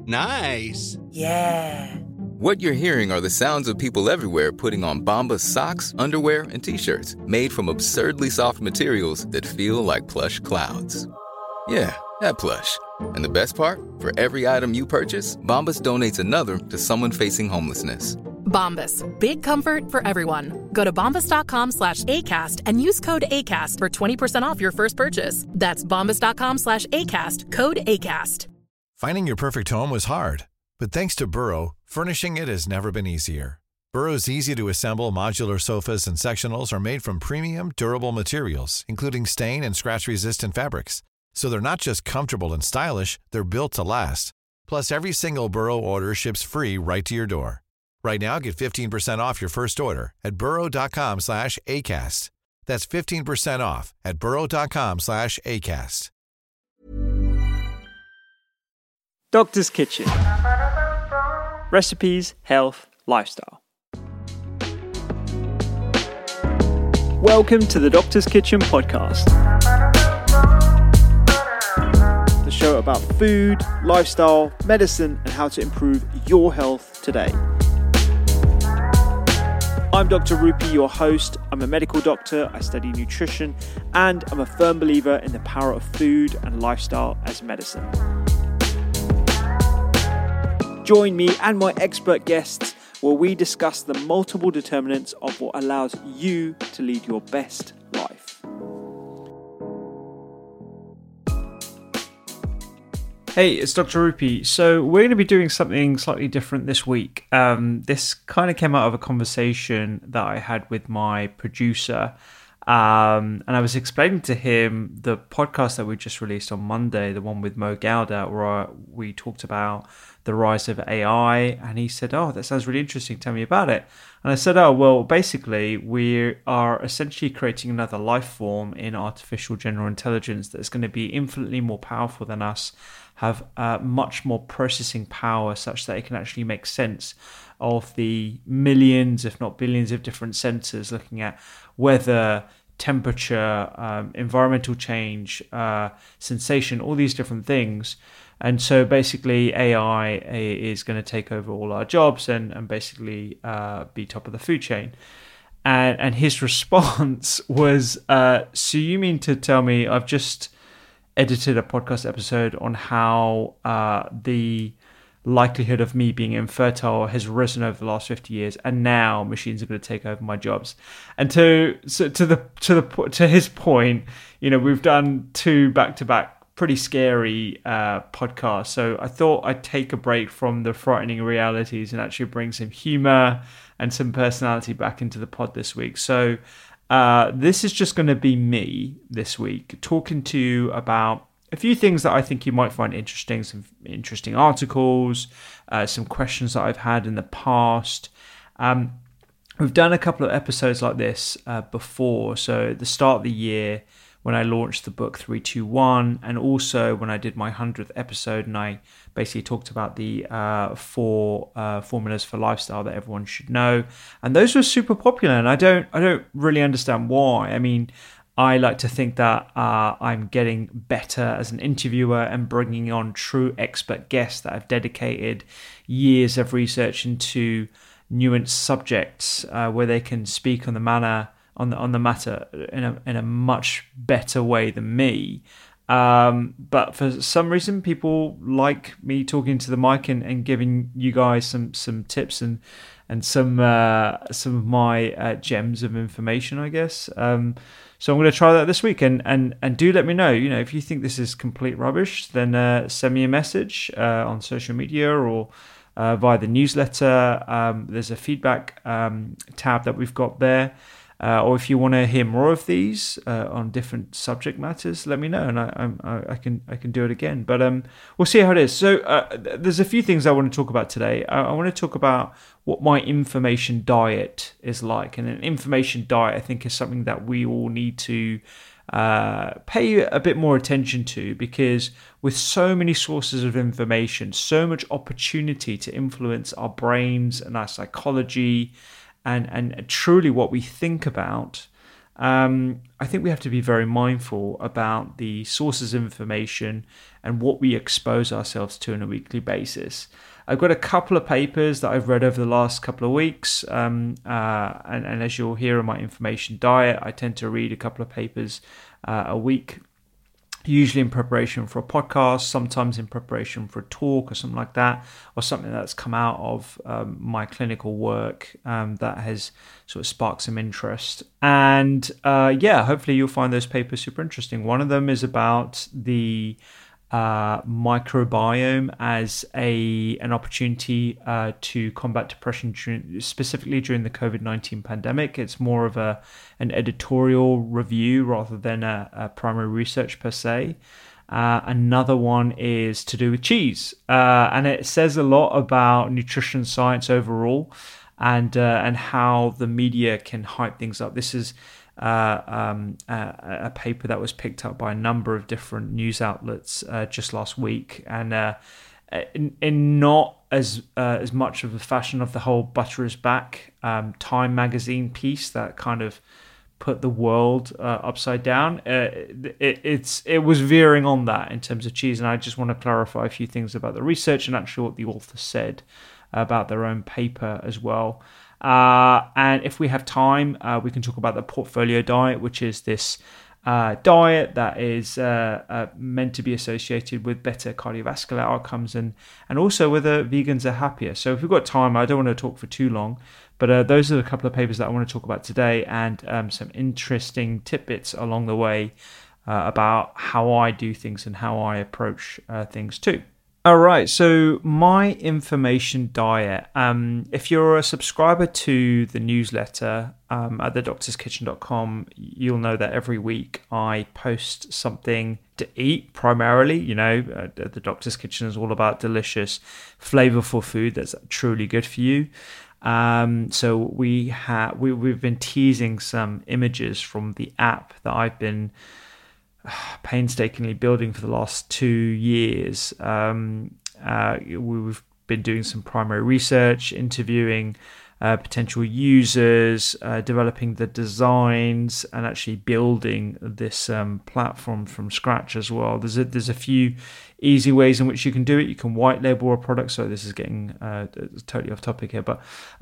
Nice. Yeah. What you're hearing are the sounds of people everywhere putting on Bombas socks, underwear, and T-shirts made from absurdly soft materials that feel like plush clouds. Yeah, that plush. And the best part? For every item you purchase, Bombas donates another to someone facing homelessness. Bombas. Big comfort for everyone. Go to bombas.com/ACAST and use code ACAST for 20% off your first purchase. That's bombas.com/ACAST. Code ACAST. Finding your perfect home was hard, but thanks to Burrow, furnishing it has never been easier. Burrow's easy-to-assemble modular sofas and sectionals are made from premium, durable materials, including stain and scratch-resistant fabrics. So they're not just comfortable and stylish, they're built to last. Plus, every single Burrow order ships free right to your door. Right now, get 15% off your first order at burrow.com/ACAST. That's 15% off at burrow.com/ACAST. Doctor's Kitchen. Recipes, health, lifestyle. Welcome to the Doctor's Kitchen podcast. The show about food, lifestyle, medicine, and how to improve your health today. I'm Dr. Rupi, your host. I'm a medical doctor, I study nutrition, and I'm a firm believer in the power of food and lifestyle as medicine. Join me and my expert guests where we discuss the multiple determinants of what allows you to lead your best life. Hey, it's Dr. Rupi. So we're going to be doing something slightly different this week. This kind of came out of a conversation that I had with my producer. And I was explaining to him the podcast that we just released on Monday, the one with Mo Gowda, where we talked about the rise of AI. And he said, "Oh, that sounds really interesting. Tell me about it." And I said, "Oh, well, basically, we are essentially creating another life form in artificial general intelligence that's going to be infinitely more powerful than us, have much more processing power such that it can actually make sense of the millions, if not billions, of different sensors looking at weather, temperature, environmental change, sensation, all these different things." And so basically AI is going to take over all our jobs and basically be top of the food chain. And his response was, "So you mean to tell me I've just edited a podcast episode on how the likelihood of me being infertile has risen over the last 50 years, and now machines are going to take over my jobs." And to his point, you know, we've done two back-to-back pretty scary podcasts, so I thought I'd take a break from the frightening realities and actually bring some humor and some personality back into the pod this week. So this is just going to be me this week talking to you about a few things that I think you might find interesting, some interesting articles, some questions that I've had in the past. We've done a couple of episodes like this before. So at the start of the year, when I launched the book 321, and also when I did my 100th episode, and I basically talked about the four formulas for lifestyle that everyone should know, and those were super popular. And I don't really understand why. I mean, I like to think that I'm getting better as an interviewer and bringing on true expert guests that have dedicated years of research into nuanced subjects where they can speak on the matter in a much better way than me. But for some reason, people like me talking to the mic and giving you guys some tips and some of my gems of information, I guess. So I'm going to try that this week, and do let me know. You know, if you think this is complete rubbish, then send me a message on social media or via the newsletter. There's a feedback tab that we've got there. Or if you want to hear more of these on different subject matters, let me know, and I can do it again. But we'll see how it is. So there's a few things I want to talk about today. I want to talk about what my information diet is like, and an information diet I think is something that we all need to pay a bit more attention to, because with so many sources of information, so much opportunity to influence our brains and our psychology. And truly what we think about, I think we have to be very mindful about the sources of information and what we expose ourselves to on a weekly basis. I've got a couple of papers that I've read over the last couple of weeks, and as you'll hear in my information diet, I tend to read a couple of papers a week, usually in preparation for a podcast, sometimes in preparation for a talk or something like that, or something that's come out of my clinical work that has sort of sparked some interest. And hopefully you'll find those papers super interesting. One of them is about the microbiome as an opportunity to combat depression specifically during the COVID-19 pandemic. It's more of an editorial review rather than a primary research per se. Another one is to do with cheese, and it says a lot about nutrition science overall, and how the media can hype things up. This is a paper that was picked up by a number of different news outlets just last week, and in not as much of the fashion of the whole butter is back Time magazine piece that kind of put the world upside down. It was veering on that in terms of cheese, and I just want to clarify a few things about the research and actually what the author said about their own paper as well. And if we have time, we can talk about the portfolio diet, which is this diet that is meant to be associated with better cardiovascular outcomes and also whether vegans are happier. So if we've got time, I don't want to talk for too long, but those are a couple of papers that I want to talk about today, and some interesting tidbits along the way about how I do things and how I approach things too. All right, so my information diet. If you're a subscriber to the newsletter at thedoctorskitchen.com, you'll know that every week I post something to eat primarily. You know, the Doctor's Kitchen is all about delicious, flavorful food that's truly good for you. So we've been teasing some images from the app that I've been painstakingly building for the last 2 years. We've been doing some primary research, interviewing potential users, developing the designs, and actually building this platform from scratch as well. There's a few easy ways in which you can do it. You can white label a product. So this is getting totally off topic here, but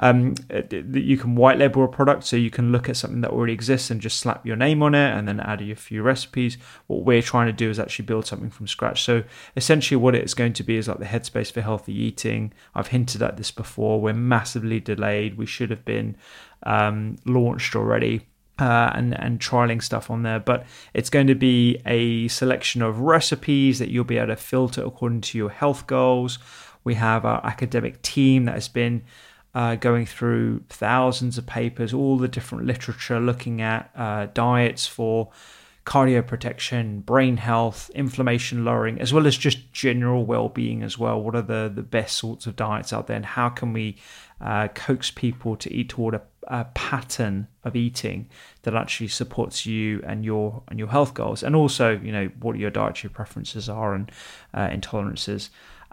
you can white label a product. So you can look at something that already exists and just slap your name on it and then add a few recipes. What we're trying to do is actually build something from scratch. So essentially what it's going to be is like the Headspace for healthy eating. I've hinted at this before. We're massively delayed. We should have been launched already. And trialing stuff on there, but it's going to be a selection of recipes that you'll be able to filter according to your health goals. We have our academic team that has been going through thousands of papers, all the different literature looking at diets for cardio protection, brain health, inflammation lowering, as well as just general well-being as well. What are the best sorts of diets out there, and how can we coax people to eat toward a pattern of eating that actually supports you and your health goals, and also, you know, what your dietary preferences are and intolerances.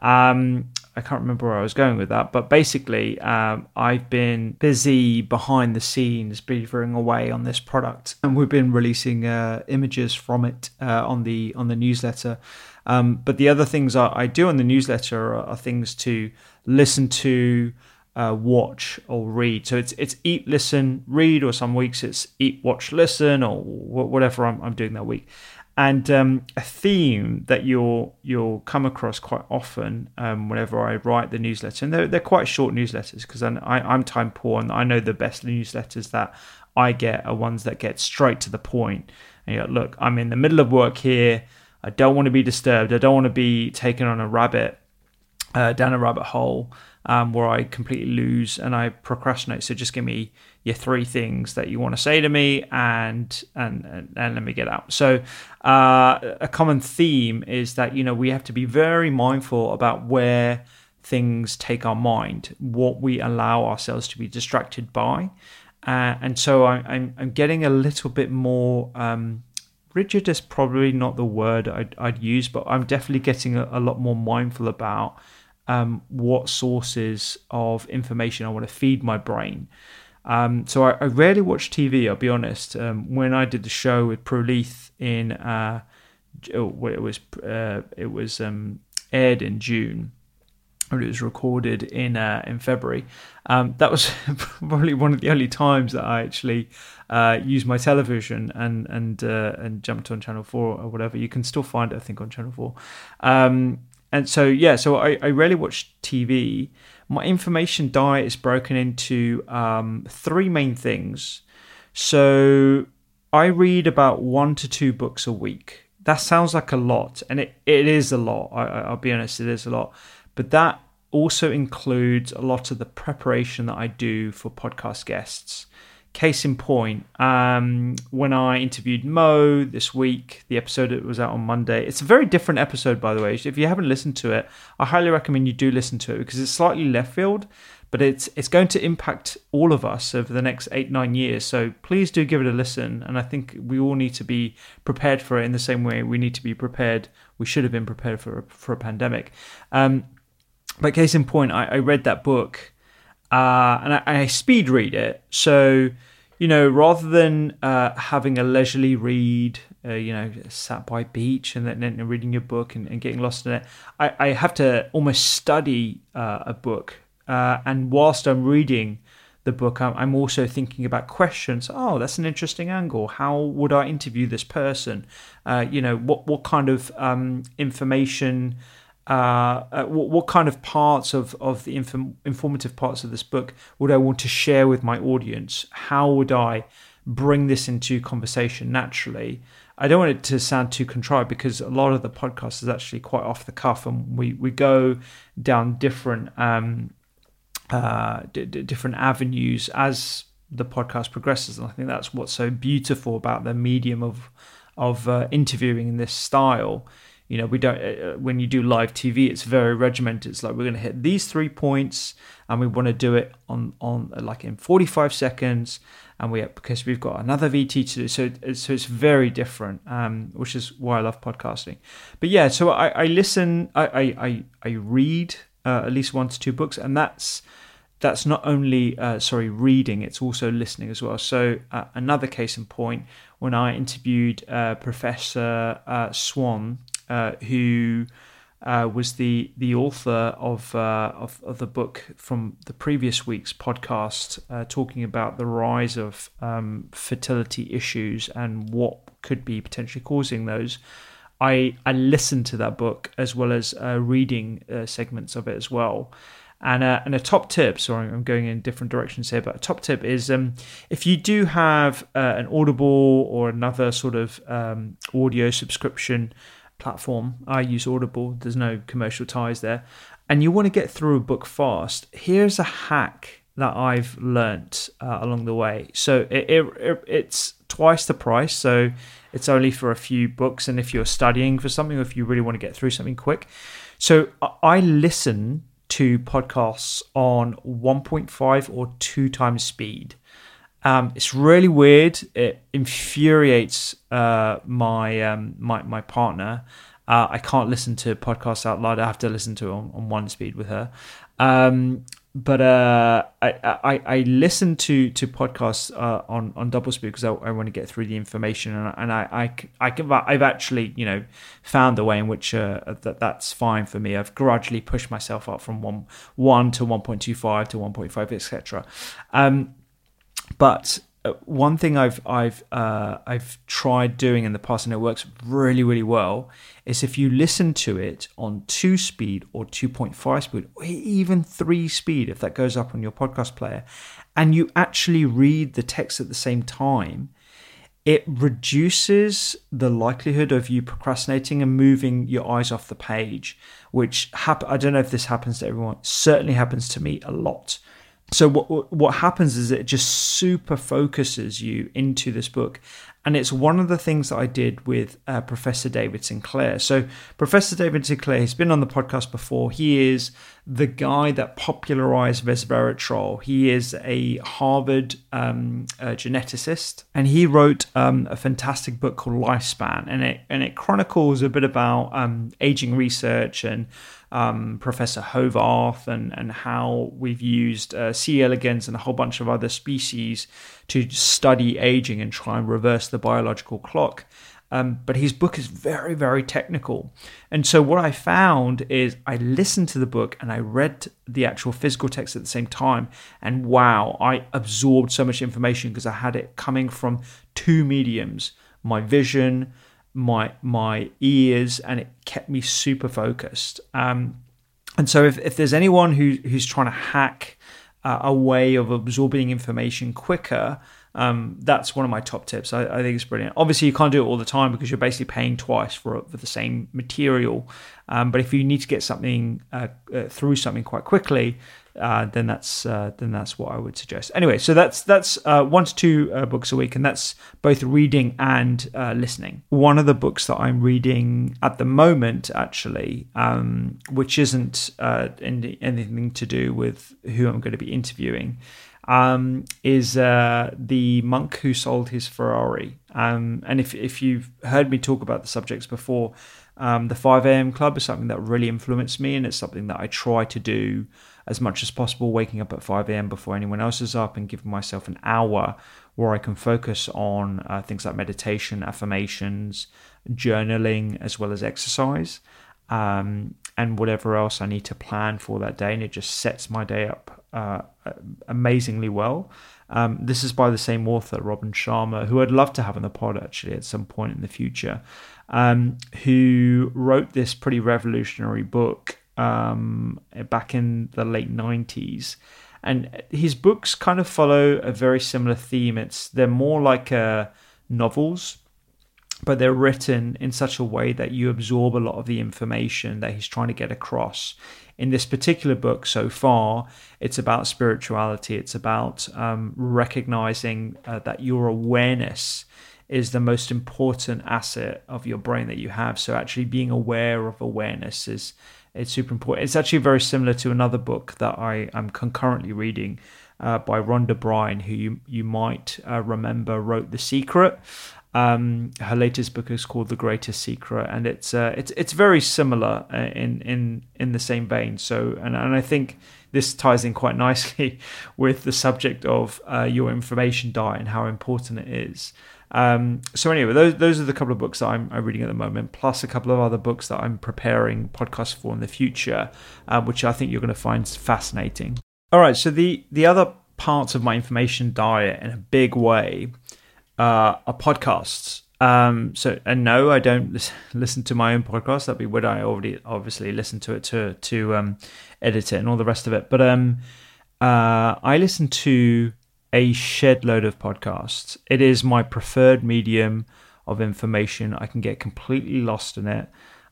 I can't remember where I was going with that, but basically I've been busy behind the scenes beavering away on this product, and we've been releasing images from it on the newsletter. But the other things I do on the newsletter are things to listen to, watch or read. So it's eat, listen, read, or some weeks it's eat, watch, listen, or whatever I'm doing that week. And a theme that you'll come across quite often whenever I write the newsletter, and they're quite short newsletters because I'm time poor, and I know the best newsletters that I get are ones that get straight to the point. And you're like, look, I'm in the middle of work here. I don't want to be disturbed. I don't want to be taken on a down a rabbit hole where I completely lose and I procrastinate. So just give me your 3 things that you want to say to me and let me get out. So a common theme is that, you know, we have to be very mindful about where things take our mind, what we allow ourselves to be distracted by. And so I'm getting a little bit more rigid is probably not the word I'd use, but I'm definitely getting a lot more mindful about what sources of information I want to feed my brain. So I rarely watch TV, I'll be honest. When I did the show with Proleith in, it was aired in June, or it was recorded in February. That was probably one of the only times that I actually used my television and jumped on Channel 4 or whatever. You can still find it, I think, on Channel 4. And so I rarely watch TV. My information diet is broken into 3 main things. So I read about 1 to 2 books a week. That sounds like a lot, and it is a lot. I'll be honest, it is a lot. But that also includes a lot of the preparation that I do for podcast guests. Case in point, when I interviewed Mo this week, the episode that was out on Monday, it's a very different episode, by the way. If you haven't listened to it, I highly recommend you do listen to it, because it's slightly left field, but it's going to impact all of us over the next 8-9 years. So please do give it a listen. And I think we all need to be prepared for it in the same way we need to be prepared. We should have been prepared for a pandemic. But case in point, I read that book and I speed read it. So, rather than having a leisurely read, sat by a beach and then reading your book and getting lost in it, I have to almost study a book. And whilst I'm reading the book, I'm also thinking about questions. Oh, that's an interesting angle. How would I interview this person? What kind of information... what kind of parts of the informative parts of this book would I want to share with my audience? How would I bring this into conversation naturally? I don't want it to sound too contrived, because a lot of the podcast is actually quite off the cuff, and we go down different different avenues as the podcast progresses. And I think that's what's so beautiful about the medium of interviewing in this style. We don't. When you do live TV, it's very regimented. It's like, we're going to hit these 3 points, and we want to do it on like in 45 seconds, and because we've got another VT to do. So it's very different, which is why I love podcasting. But yeah, so I listen. I read at least 1 to 2 books, and that's not only reading, it's also listening as well. So another case in point, when I interviewed Professor Swan, who was the author of the book from the previous week's podcast, talking about the rise of fertility issues and what could be potentially causing those. I listened to that book as well as reading segments of it as well. And a top tip, sorry, I'm going in different directions here, but a top tip is if you do have an Audible or another sort of audio subscription platform. I use Audible. There's no commercial ties there. And you want to get through a book fast. Here's a hack that I've learnt along the way. So it's twice the price. So it's only for a few books. And if you're studying for something, or if you really want to get through something quick. So I listen to podcasts on 1.5 or 2 times speed. It's really weird. It infuriates my partner. I can't listen to podcasts out loud. I have to listen to it on 1 speed with her. But I listen to podcasts on double speed because I want to get through the information, and I've actually found the way in which that's fine for me. I've gradually pushed myself up from 1 to 1.25 to 1.5, etc. But one thing I've tried doing in the past, and it works really, really well, is if you listen to it on 2 speed or 2.5 speed, or even 3 speed, if that goes up on your podcast player, and you actually read the text at the same time, it reduces the likelihood of you procrastinating and moving your eyes off the page, which I don't know if this happens to everyone. Certainly happens to me a lot. So what happens is it just super focuses you into this book. And it's one of the things that I did with Professor David Sinclair. So Professor David Sinclair, he's been on the podcast before. He is the guy that popularized resveratrol. He is a Harvard geneticist, and he wrote a fantastic book called Lifespan, and it chronicles a bit about aging research and Professor Hovarth, and how we've used C. elegans and a whole bunch of other species to study aging and try and reverse the biological clock. But his book is very, very technical. And so what I found is I listened to the book and I read the actual physical text at the same time. And wow, I absorbed so much information because I had it coming from two mediums, my vision, my ears, and it kept me super focused. And so if there's anyone who's trying to hack a way of absorbing information quicker, that's one of my top tips. I think it's brilliant. Obviously, you can't do it all the time because you're basically paying twice for the same material. But if you need to get something through something quite quickly, then that's what I would suggest. Anyway, so that's 1 to 2 books a week, and that's both reading and listening. One of the books that I'm reading at the moment, actually, which isn't anything to do with who I'm going to be interviewing, is The Monk Who Sold His Ferrari. And if you've heard me talk about the subjects before, the 5 a.m. Club is something that really influenced me, and it's something that I try to do as much as possible, waking up at 5 a.m. before anyone else is up and giving myself an hour where I can focus on things like meditation, affirmations, journaling, as well as exercise, and whatever else I need to plan for that day. And it just sets my day up amazingly well. This is by the same author, Robin Sharma, who I'd love to have on the pod actually at some point in the future, who wrote this pretty revolutionary book back in the late 90s. And his books kind of follow a very similar theme. They're more like novels, but they're written in such a way that you absorb a lot of the information that he's trying to get across. In this particular book so far, it's about spirituality. It's about recognizing that your awareness is the most important asset of your brain that you have. So actually being aware of awareness it's super important. It's actually very similar to another book that I am concurrently reading by Rhonda Byrne, who you might remember wrote The Secret. Her latest book is called The Greatest Secret, and it's very similar in the same vein. So, and I think this ties in quite nicely with the subject of your information diet and how important it is. So anyway, those are the couple of books that I'm reading at the moment, plus a couple of other books that I'm preparing podcasts for in the future, which I think you're going to find fascinating. All right, so the other parts of my information diet in a big way are podcasts. And no, I don't listen to my own podcast. That'd be weird. I already obviously listen to it to edit it and all the rest of it. But I listen to a shed load of podcasts. It is my preferred medium of information. I can get completely lost in it.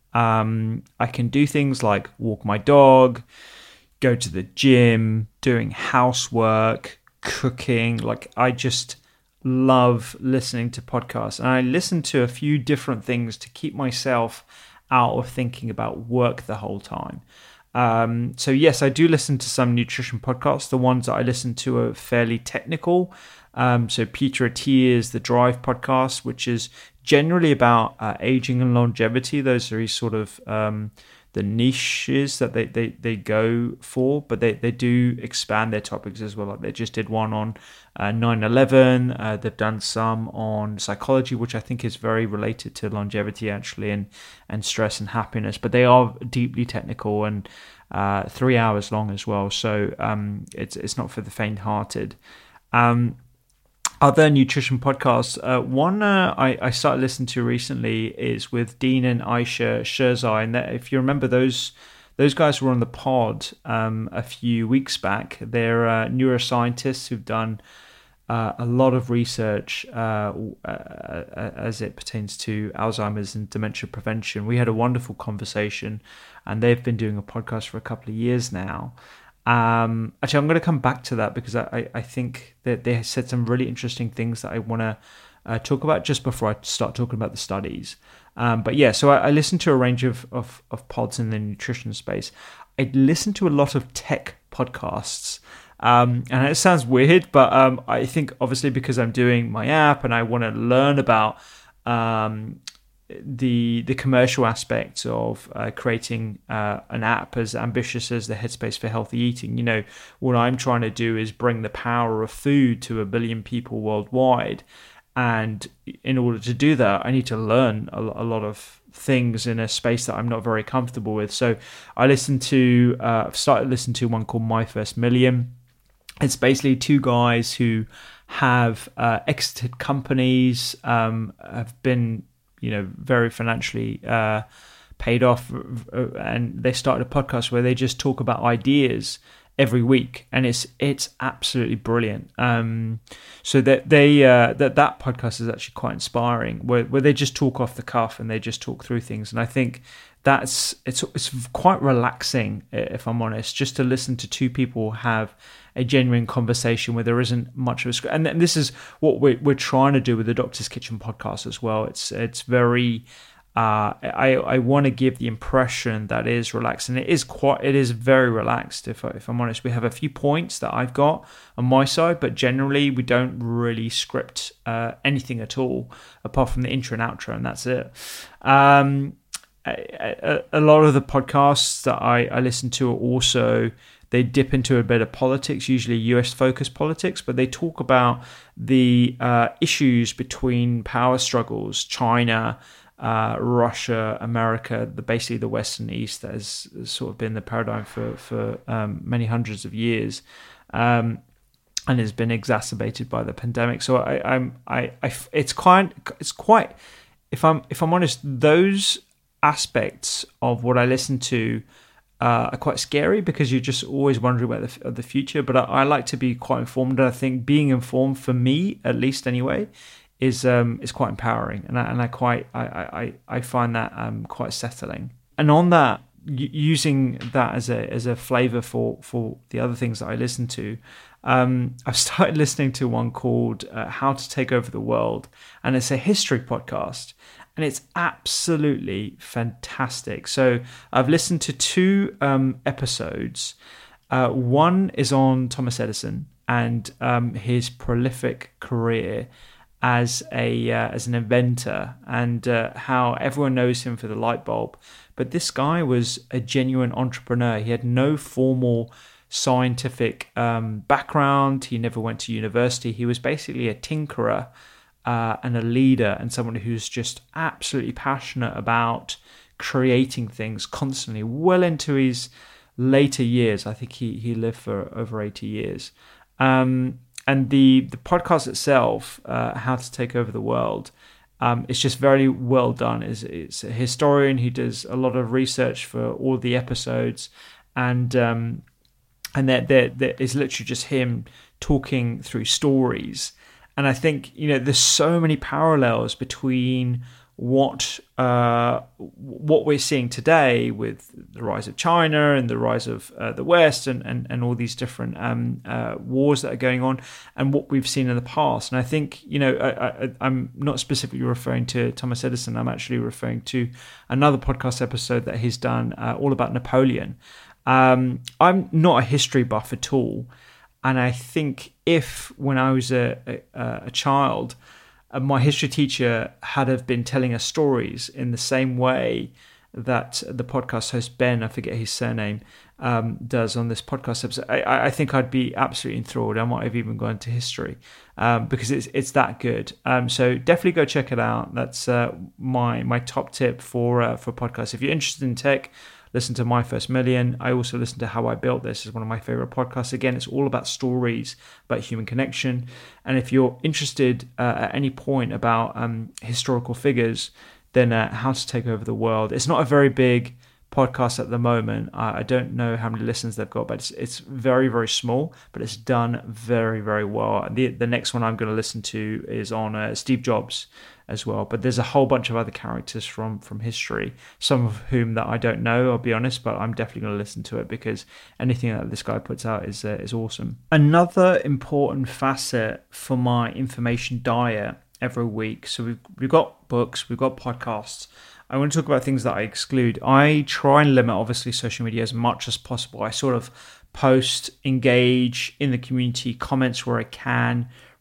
I can do things like walk my dog, go to the gym, doing housework, cooking. Like, I just love listening to podcasts, and I listen to a few different things to keep myself out of thinking about work the whole time. So yes, I do listen to some nutrition podcasts. The ones that I listen to are fairly technical. So Peter Attia's The Drive podcast, which is generally about aging and longevity. Those are sort of the niches that they go for, but they do expand their topics as well. Like they just did one on 9/11. They've done some on psychology, which I think is very related to longevity actually, and stress and happiness. But they are deeply technical and 3 hours long as well. So it's not for the faint-hearted. Other nutrition podcasts, one I started listening to recently is with Dean and Aisha Sherzai, and if you remember, those guys were on the pod a few weeks back. They're neuroscientists who've done a lot of research as it pertains to Alzheimer's and dementia prevention. We had a wonderful conversation, and they've been doing a podcast for a couple of years now. Actually, I'm going to come back to that because I think that they said some really interesting things that I want to talk about just before I start talking about the studies. But yeah, so I listen to a range of pods in the nutrition space. I listen to a lot of tech podcasts. And it sounds weird, but I think obviously because I'm doing my app and I want to learn about the commercial aspect of creating an app as ambitious as the Headspace for Healthy Eating. What I'm trying to do is bring the power of food to 1 billion people worldwide. And in order to do that, I need to learn a lot of things in a space that I'm not very comfortable with. So I've started listening to one called My First Million. It's basically two guys who have exited companies, have been very financially paid off, and they started a podcast where they just talk about ideas every week, and it's absolutely brilliant. So that that podcast is actually quite inspiring, where they just talk off the cuff and they just talk through things, and I think it's quite relaxing, if I'm honest, just to listen to two people have a genuine conversation where there isn't much of a script. And this is what we're trying to do with the Doctor's Kitchen podcast as well. It's very I want to give the impression that it is relaxed, and it is very relaxed. If I'm honest, we have a few points that I've got on my side, but generally we don't really script anything at all apart from the intro and outro, and that's it. A lot of the podcasts that I listen to are also, they dip into a bit of politics, usually US-focused politics, but they talk about the issues between power struggles, China, Russia, America, basically the West and East. That has sort of been the paradigm for many hundreds of years, and has been exacerbated by the pandemic. So it's quite. If I'm honest, those aspects of what I listen to are quite scary, because you're just always wondering about the future. But I like to be quite informed, and I think being informed, for me at least anyway, is quite empowering, and I find that quite settling. And on that, using that as a flavor for the other things that I listen to, I've started listening to one called How to Take Over the World, and it's a history podcast, and it's absolutely fantastic. So I've listened to 2 episodes. One is on Thomas Edison and his prolific career as an inventor, and how everyone knows him for the light bulb. But this guy was a genuine entrepreneur. He had no formal scientific background. He never went to university. He was basically a tinkerer and a leader, and someone who's just absolutely passionate about creating things constantly, well into his later years. I think he lived for over 80 years. And the podcast itself, How to Take Over the World, it's just very well done. It's a historian. He does a lot of research for all the episodes, and there is literally just him talking through stories. And I think there's so many parallels between what we're seeing today with the rise of China and the rise of the West and all these different wars that are going on, and what we've seen in the past. And I think I'm not specifically referring to Thomas Edison. I'm actually referring to another podcast episode that he's done all about Napoleon. I'm not a history buff at all, and I think if when I was a child, my history teacher had have been telling us stories in the same way that the podcast host Ben, I forget his surname, does on this podcast episode, I think I'd be absolutely enthralled. I might have even gone into history because it's that good. So definitely go check it out. That's my top tip for podcasts. If you're interested in tech, listen to My First Million. I also listen to How I Built This. It's one of my favorite podcasts. Again, it's all about stories, about human connection. And if you're interested at any point about historical figures, then How to Take Over the World. It's not a very big podcast at the moment. I don't know how many listens they've got, but it's very, very small, but it's done very, very well. The next one I'm going to listen to is on Steve Jobs as well, but there's a whole bunch of other characters from history, some of whom that I don't know, I'll be honest, but I'm definitely going to listen to it because anything that this guy puts out is awesome. Another important facet for my information diet every week, so we've got books, we've got podcasts. I want to talk about things that I exclude. I try and limit, obviously, social media as much as possible. I sort of post, engage in the community, comments where I can,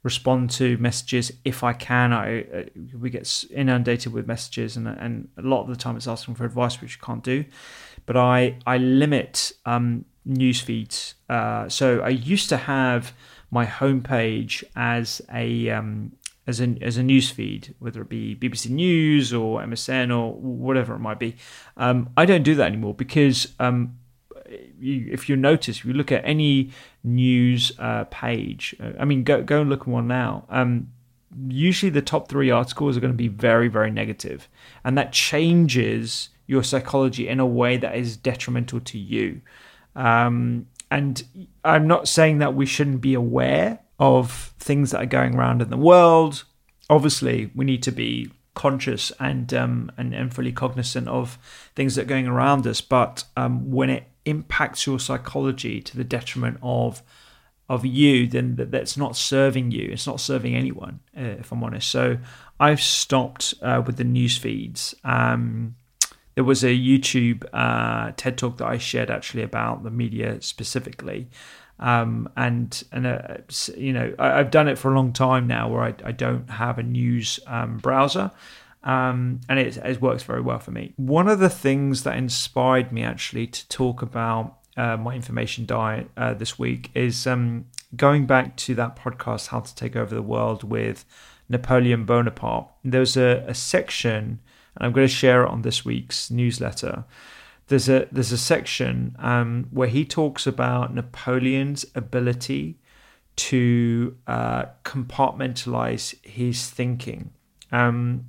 respond to messages if I can. We get inundated with messages, and a lot of the time it's asking for advice, which you can't do. But I limit news feeds. So I used to have my homepage as a news feed, whether it be BBC News or MSN or whatever it might be. I don't do that anymore because if you notice, if you look at any news page, go and look at one now. Usually the top 3 articles are going to be very, very negative, and that changes your psychology in a way that is detrimental to you. And I'm not saying that we shouldn't be aware of things that are going around in the world. Obviously, we need to be conscious and fully cognizant of things that are going around us. But when it impacts your psychology to the detriment of you, then that's not serving you. It's not serving anyone, if I'm honest. So I've stopped with the news feeds. There was a YouTube TED Talk that I shared actually about the media specifically. I've done it for a long time now where I don't have a news browser, and it works very well for me. One of the things that inspired me actually to talk about my information diet this week is going back to that podcast, How to Take Over the World with Napoleon Bonaparte. There's a section, and I'm going to share it on this week's newsletter. There's a section where he talks about Napoleon's ability to compartmentalize his thinking, and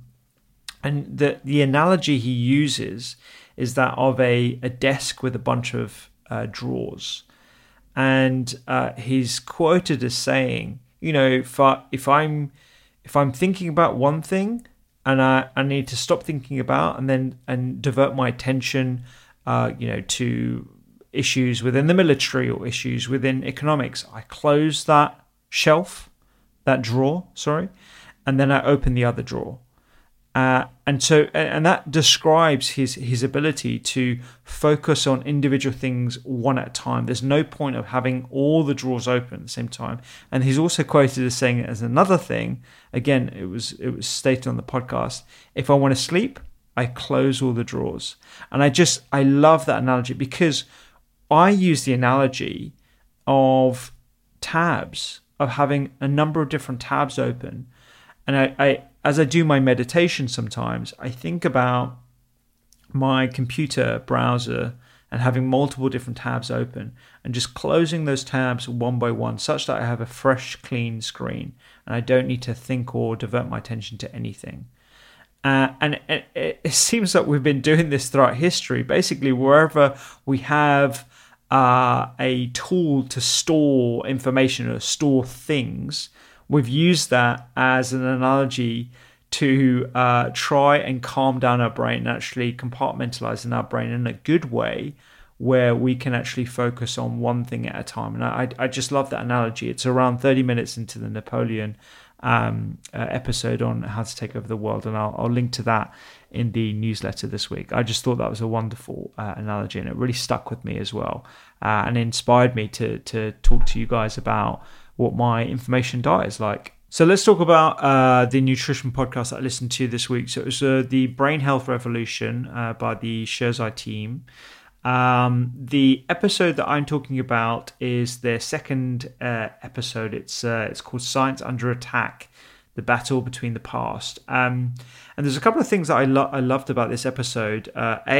the analogy he uses is that of a desk with a bunch of drawers, and he's quoted as saying, if I'm thinking about one thing and I need to stop thinking about and divert my attention to issues within the military or issues within economics, I close that drawer, and then I open the other drawer. And that describes his ability to focus on individual things one at a time. There's no point of having all the drawers open at the same time. And he's also quoted as saying as another thing, again, it was stated on the podcast, if I want to sleep, I close all the drawers. And I love that analogy because I use the analogy of tabs, of having a number of different tabs open. And I as I do my meditation sometimes, I think about my computer browser and having multiple different tabs open and just closing those tabs one by one such that I have a fresh, clean screen and I don't need to think or divert my attention to anything. And it seems like we've been doing this throughout history. Basically, wherever we have a tool to store information or store things, we've used that as an analogy to try and calm down our brain and actually compartmentalize in our brain in a good way where we can actually focus on one thing at a time. And I just love that analogy. It's around 30 minutes into the Napoleon episode on how to take over the world, and I'll link to that in the newsletter this week. I just thought that was a wonderful analogy, and it really stuck with me as well, and inspired me to talk to you guys about what my information diet is like. So let's talk about the nutrition podcast that I listened to this week. So it was the Brain Health Revolution by the Shirzai team. The episode that I'm talking about is their second episode. It's called Science Under Attack, The Battle Between the Past. And there's a couple of things that I loved about this episode.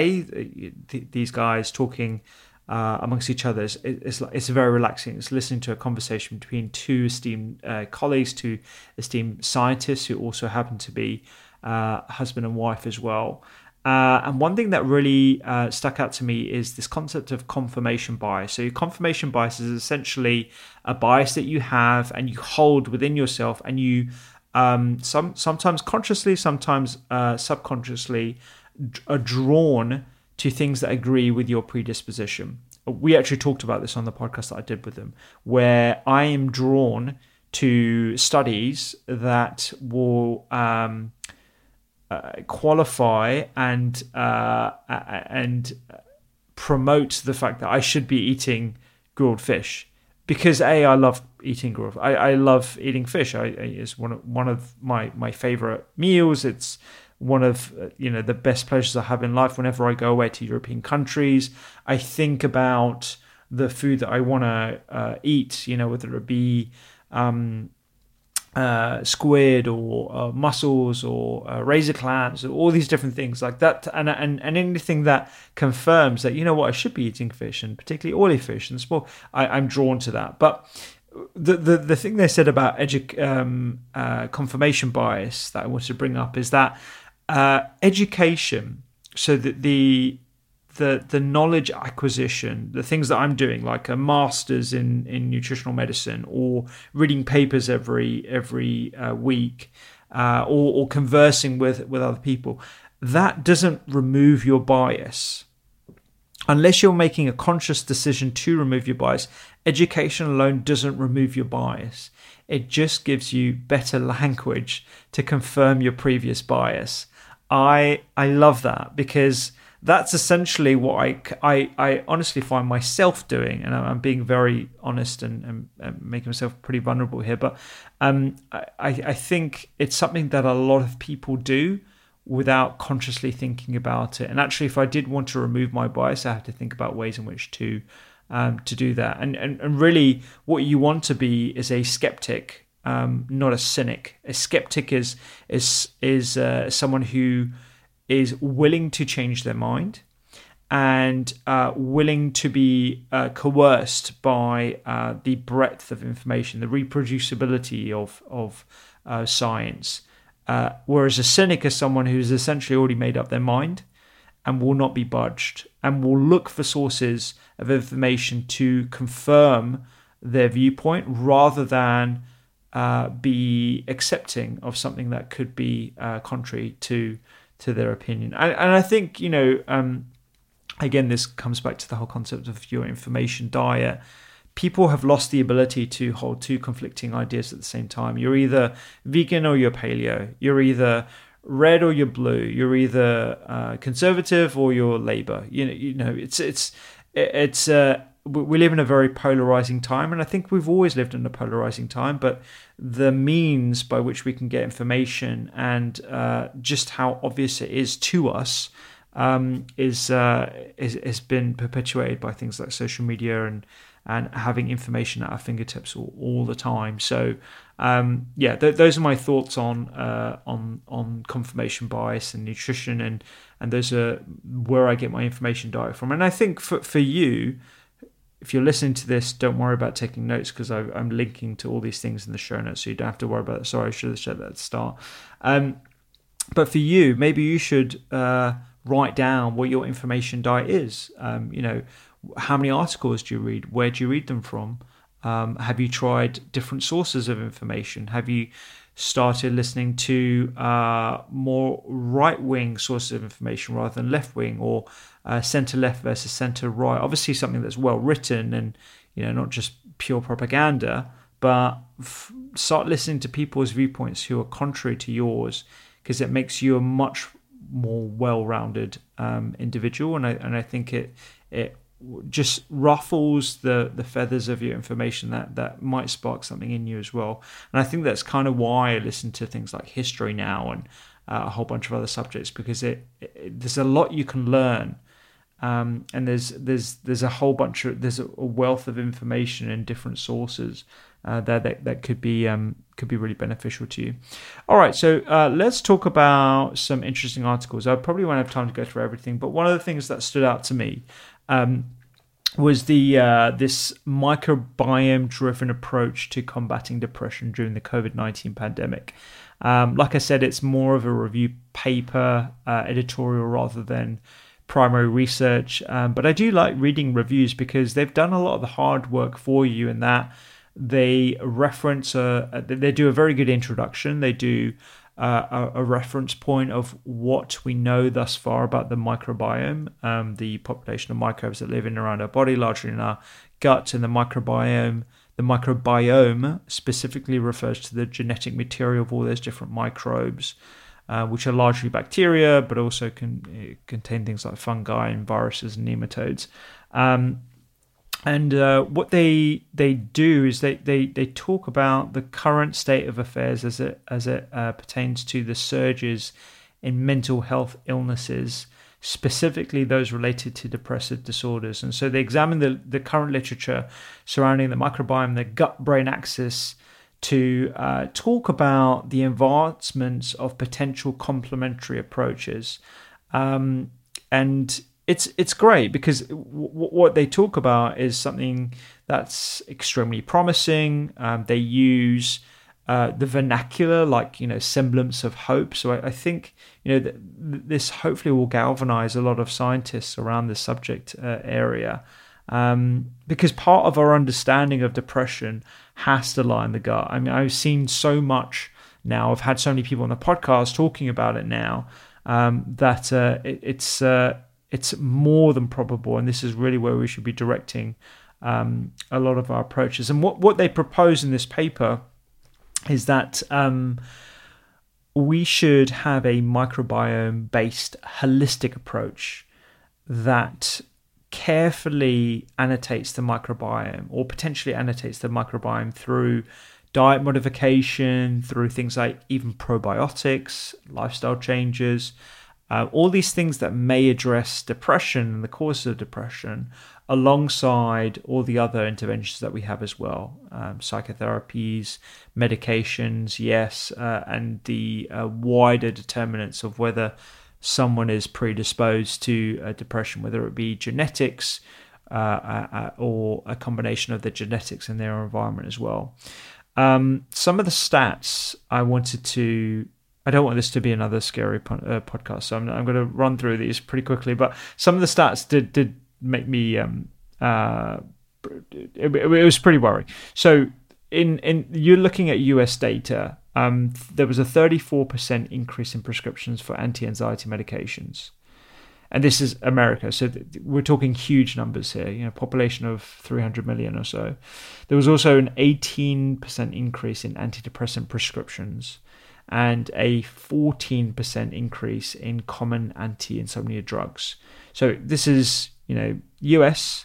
These guys talking amongst each other, it's very relaxing. It's listening to a conversation between two esteemed colleagues, two esteemed scientists who also happen to be husband and wife as well. And one thing that really stuck out to me is this concept of confirmation bias. So your confirmation bias is essentially a bias that you have and you hold within yourself, and you sometimes consciously, sometimes subconsciously are drawn to things that agree with your predisposition. We actually talked about this on the podcast that I did with them, where I am drawn to studies that will qualify and promote the fact that I should be eating grilled fish. because I love eating raw. I love eating fish. It's one of my favorite meals. It's one of the best pleasures I have in life. Whenever I go away to European countries, I think about the food that I want to eat. Whether it be squid or mussels or razor clams, or all these different things like that, and anything that confirms that I should be eating fish, and particularly oily fish and small. I'm drawn to that. But the thing they said about confirmation bias that I wanted to bring up is that education, so that the knowledge acquisition, the things that I'm doing, like a master's in nutritional medicine, or reading papers every week, or conversing with other people, that doesn't remove your bias. Unless you're making a conscious decision to remove your bias, education alone doesn't remove your bias. It just gives you better language to confirm your previous bias. I love that, because that's essentially what I honestly find myself doing, and I'm being very honest and making myself pretty vulnerable here. But I think it's something that a lot of people do without consciously thinking about it. And actually, if I did want to remove my bias, I have to think about ways in which to do that. And really, what you want to be is a skeptic, not a cynic. A skeptic is someone who is willing to change their mind and willing to be coerced by the breadth of information, the reproducibility of science. Whereas a cynic is someone who's essentially already made up their mind and will not be budged, and will look for sources of information to confirm their viewpoint, rather than be accepting of something that could be contrary to their opinion. And I think, again, this comes back to the whole concept of your information diet. People have lost the ability to hold two conflicting ideas at the same time. You're either vegan or you're paleo. You're either red or you're blue. You're either conservative or you're Labour. It's we live in a very polarizing time, and I think we've always lived in a polarizing time. But the means by which we can get information, and just how obvious it is to us, has been perpetuated by things like social media and having information at our fingertips all the time. So those are my thoughts on confirmation bias and nutrition, and those are where I get my information diet from. And I think for you, if you're listening to this, don't worry about taking notes, because I'm linking to all these things in the show notes, so you don't have to worry about it. Sorry, I should have said that at the start. But for you, maybe you should write down what your information diet is. How many articles do you read? Where do you read them from? Have you tried different sources of information? Have you started listening to more right-wing sources of information rather than left-wing, or centre-left versus centre-right? Obviously something that's well-written and, not just pure propaganda, but start listening to people's viewpoints who are contrary to yours, because it makes you a much more well-rounded individual. And I think it just ruffles the feathers of your information that might spark something in you as well. And I think that's kind of why I listen to things like history now and a whole bunch of other subjects, because there's a lot you can learn, and there's a whole bunch of there's a wealth of information in different sources that could be really beneficial to you. All right, so let's talk about some interesting articles. I probably won't have time to go through everything, but one of the things that stood out to me was this microbiome-driven approach to combating depression during the COVID-19 pandemic. Like I said, it's more of a review paper, editorial, rather than primary research. But I do like reading reviews, because they've done a lot of the hard work for you, in that they reference, they do a very good introduction. They do a reference point of what we know thus far about the microbiome, the population of microbes that live in and around our body, largely in our gut. And the microbiome specifically refers to the genetic material of all those different microbes, which are largely bacteria, but also can contain things like fungi and viruses and nematodes. And what they do is they talk about the current state of affairs as it pertains to the surges in mental health illnesses, specifically those related to depressive disorders. And so they examine the current literature surrounding the microbiome, the gut-brain axis, to talk about the advancements of potential complementary approaches. And it's great because what they talk about is something that's extremely promising. They use the vernacular, like, semblance of hope. So I think, this hopefully will galvanize a lot of scientists around this subject area, because part of our understanding of depression has to lie in the gut. I mean, I've seen so much now. I've had so many people on the podcast talking about it now, that it's more than probable, and this is really where we should be directing a lot of our approaches. And what they propose in this paper is that we should have a microbiome-based holistic approach that carefully annotates the microbiome, or potentially annotates the microbiome through diet modification, through things like even probiotics, lifestyle changes, all these things that may address depression and the causes of depression, alongside all the other interventions that we have as well, psychotherapies, medications, yes, and the wider determinants of whether someone is predisposed to depression, whether it be genetics or a combination of the genetics and their environment as well. Some of the stats I don't want this to be another scary podcast, so I'm going to run through these pretty quickly. But some of the stats did make me it was pretty worrying. So in you're looking at US data, there was a 34% increase in prescriptions for anti-anxiety medications, and this is America, so we're talking huge numbers here. Population of 300 million or so. There was also an 18% increase in antidepressant prescriptions, and a 14% increase in common anti-insomnia drugs. So this is, US.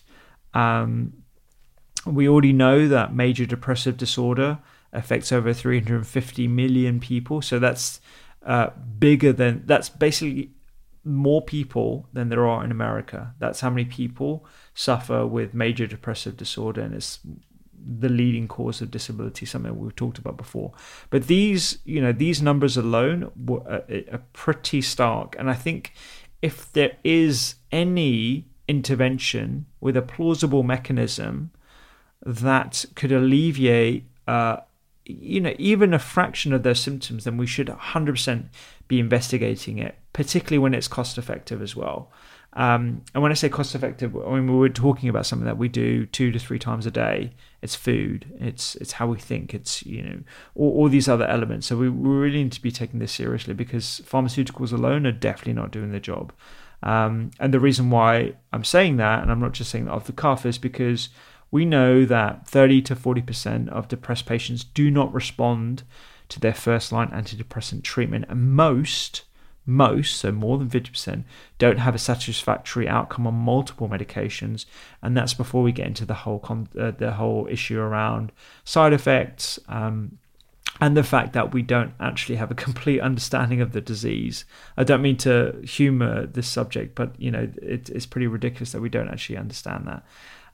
We already know that major depressive disorder affects over 350 million people. So that's that's basically more people than there are in America. That's how many people suffer with major depressive disorder, and it's the leading cause of disability, something we've talked about before. But these numbers alone are pretty stark. And I think if there is any intervention with a plausible mechanism that could alleviate, even a fraction of their symptoms, then we should 100% be investigating it, particularly when it's cost effective as well. And when I say cost effective, I mean, we're talking about something that we do 2 to 3 times a day. It's food, it's how we think, it's all these other elements. So we really need to be taking this seriously, because pharmaceuticals alone are definitely not doing the job. And the reason why I'm saying that, and I'm not just saying that off the cuff, is because we know that 30 to 40% of depressed patients do not respond to their first-line antidepressant treatment, and most, so more than 50%, don't have a satisfactory outcome on multiple medications, and that's before we get into the whole issue around side effects, and the fact that we don't actually have a complete understanding of the disease. I don't mean to humor this subject, but it's pretty ridiculous that we don't actually understand that.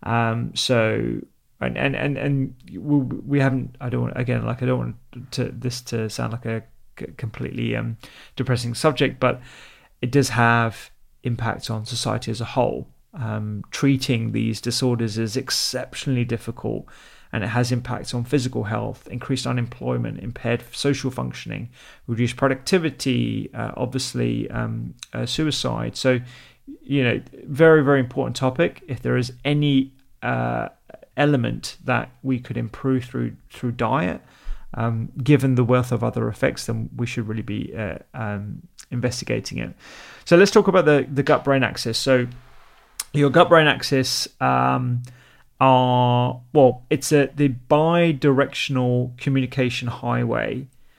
We haven't. I don't want this to sound like a completely depressing subject, but it does have impacts on society as a whole. Treating these disorders is exceptionally difficult, and it has impacts on physical health, increased unemployment, impaired social functioning, reduced productivity, obviously suicide. So, very, very important topic. If there is any element that we could improve through diet, given the wealth of other effects, then we should really be investigating it. So let's talk about the gut-brain axis. So your gut-brain axis it's the bi-directional communication highway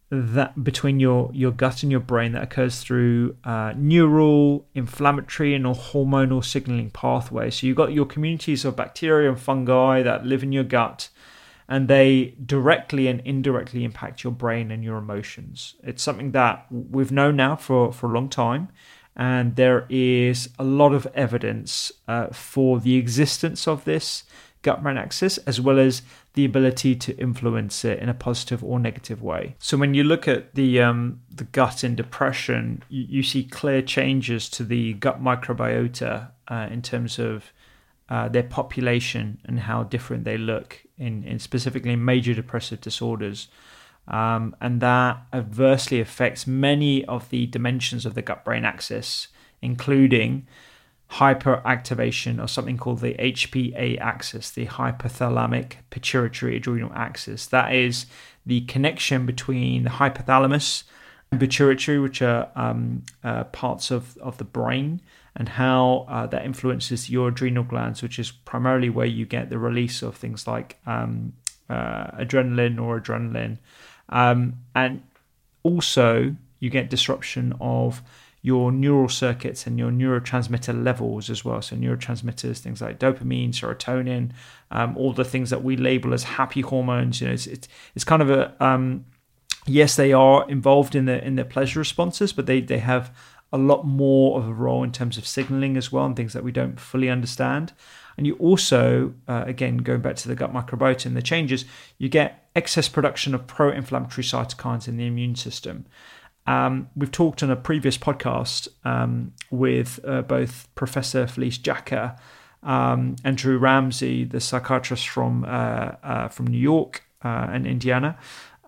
that between your gut and your brain that occurs through neural, inflammatory, and hormonal signaling pathways. So you've got your communities of bacteria and fungi that live in your gut, and they directly and indirectly impact your brain and your emotions. It's something that we've known now for a long time, and there is a lot of evidence for the existence of this gut-brain axis, as well as the ability to influence it in a positive or negative way. So when you look at the gut in depression, you see clear changes to the gut microbiota in terms of their population and how different they look in specifically in major depressive disorders. And that adversely affects many of the dimensions of the gut-brain axis, including hyperactivation of something called the HPA axis, the hypothalamic pituitary adrenal axis. That is the connection between the hypothalamus and pituitary, which are parts of the brain, and how that influences your adrenal glands, which is primarily where you get the release of things like adrenaline or adrenaline. And also you get disruption of your neural circuits and your neurotransmitter levels as well. So neurotransmitters, things like dopamine, serotonin, all the things that we label as happy hormones. You know, it's kind of a yes, they are involved in the pleasure responses, but they have a lot more of a role in terms of signaling as well, and things that we don't fully understand. And you also, again, going back to the gut microbiota and the changes, you get excess production of pro-inflammatory cytokines in the immune system. We've talked on a previous podcast with both Professor Felice Jacka and Drew Ramsey, the psychiatrist from New York and Indiana,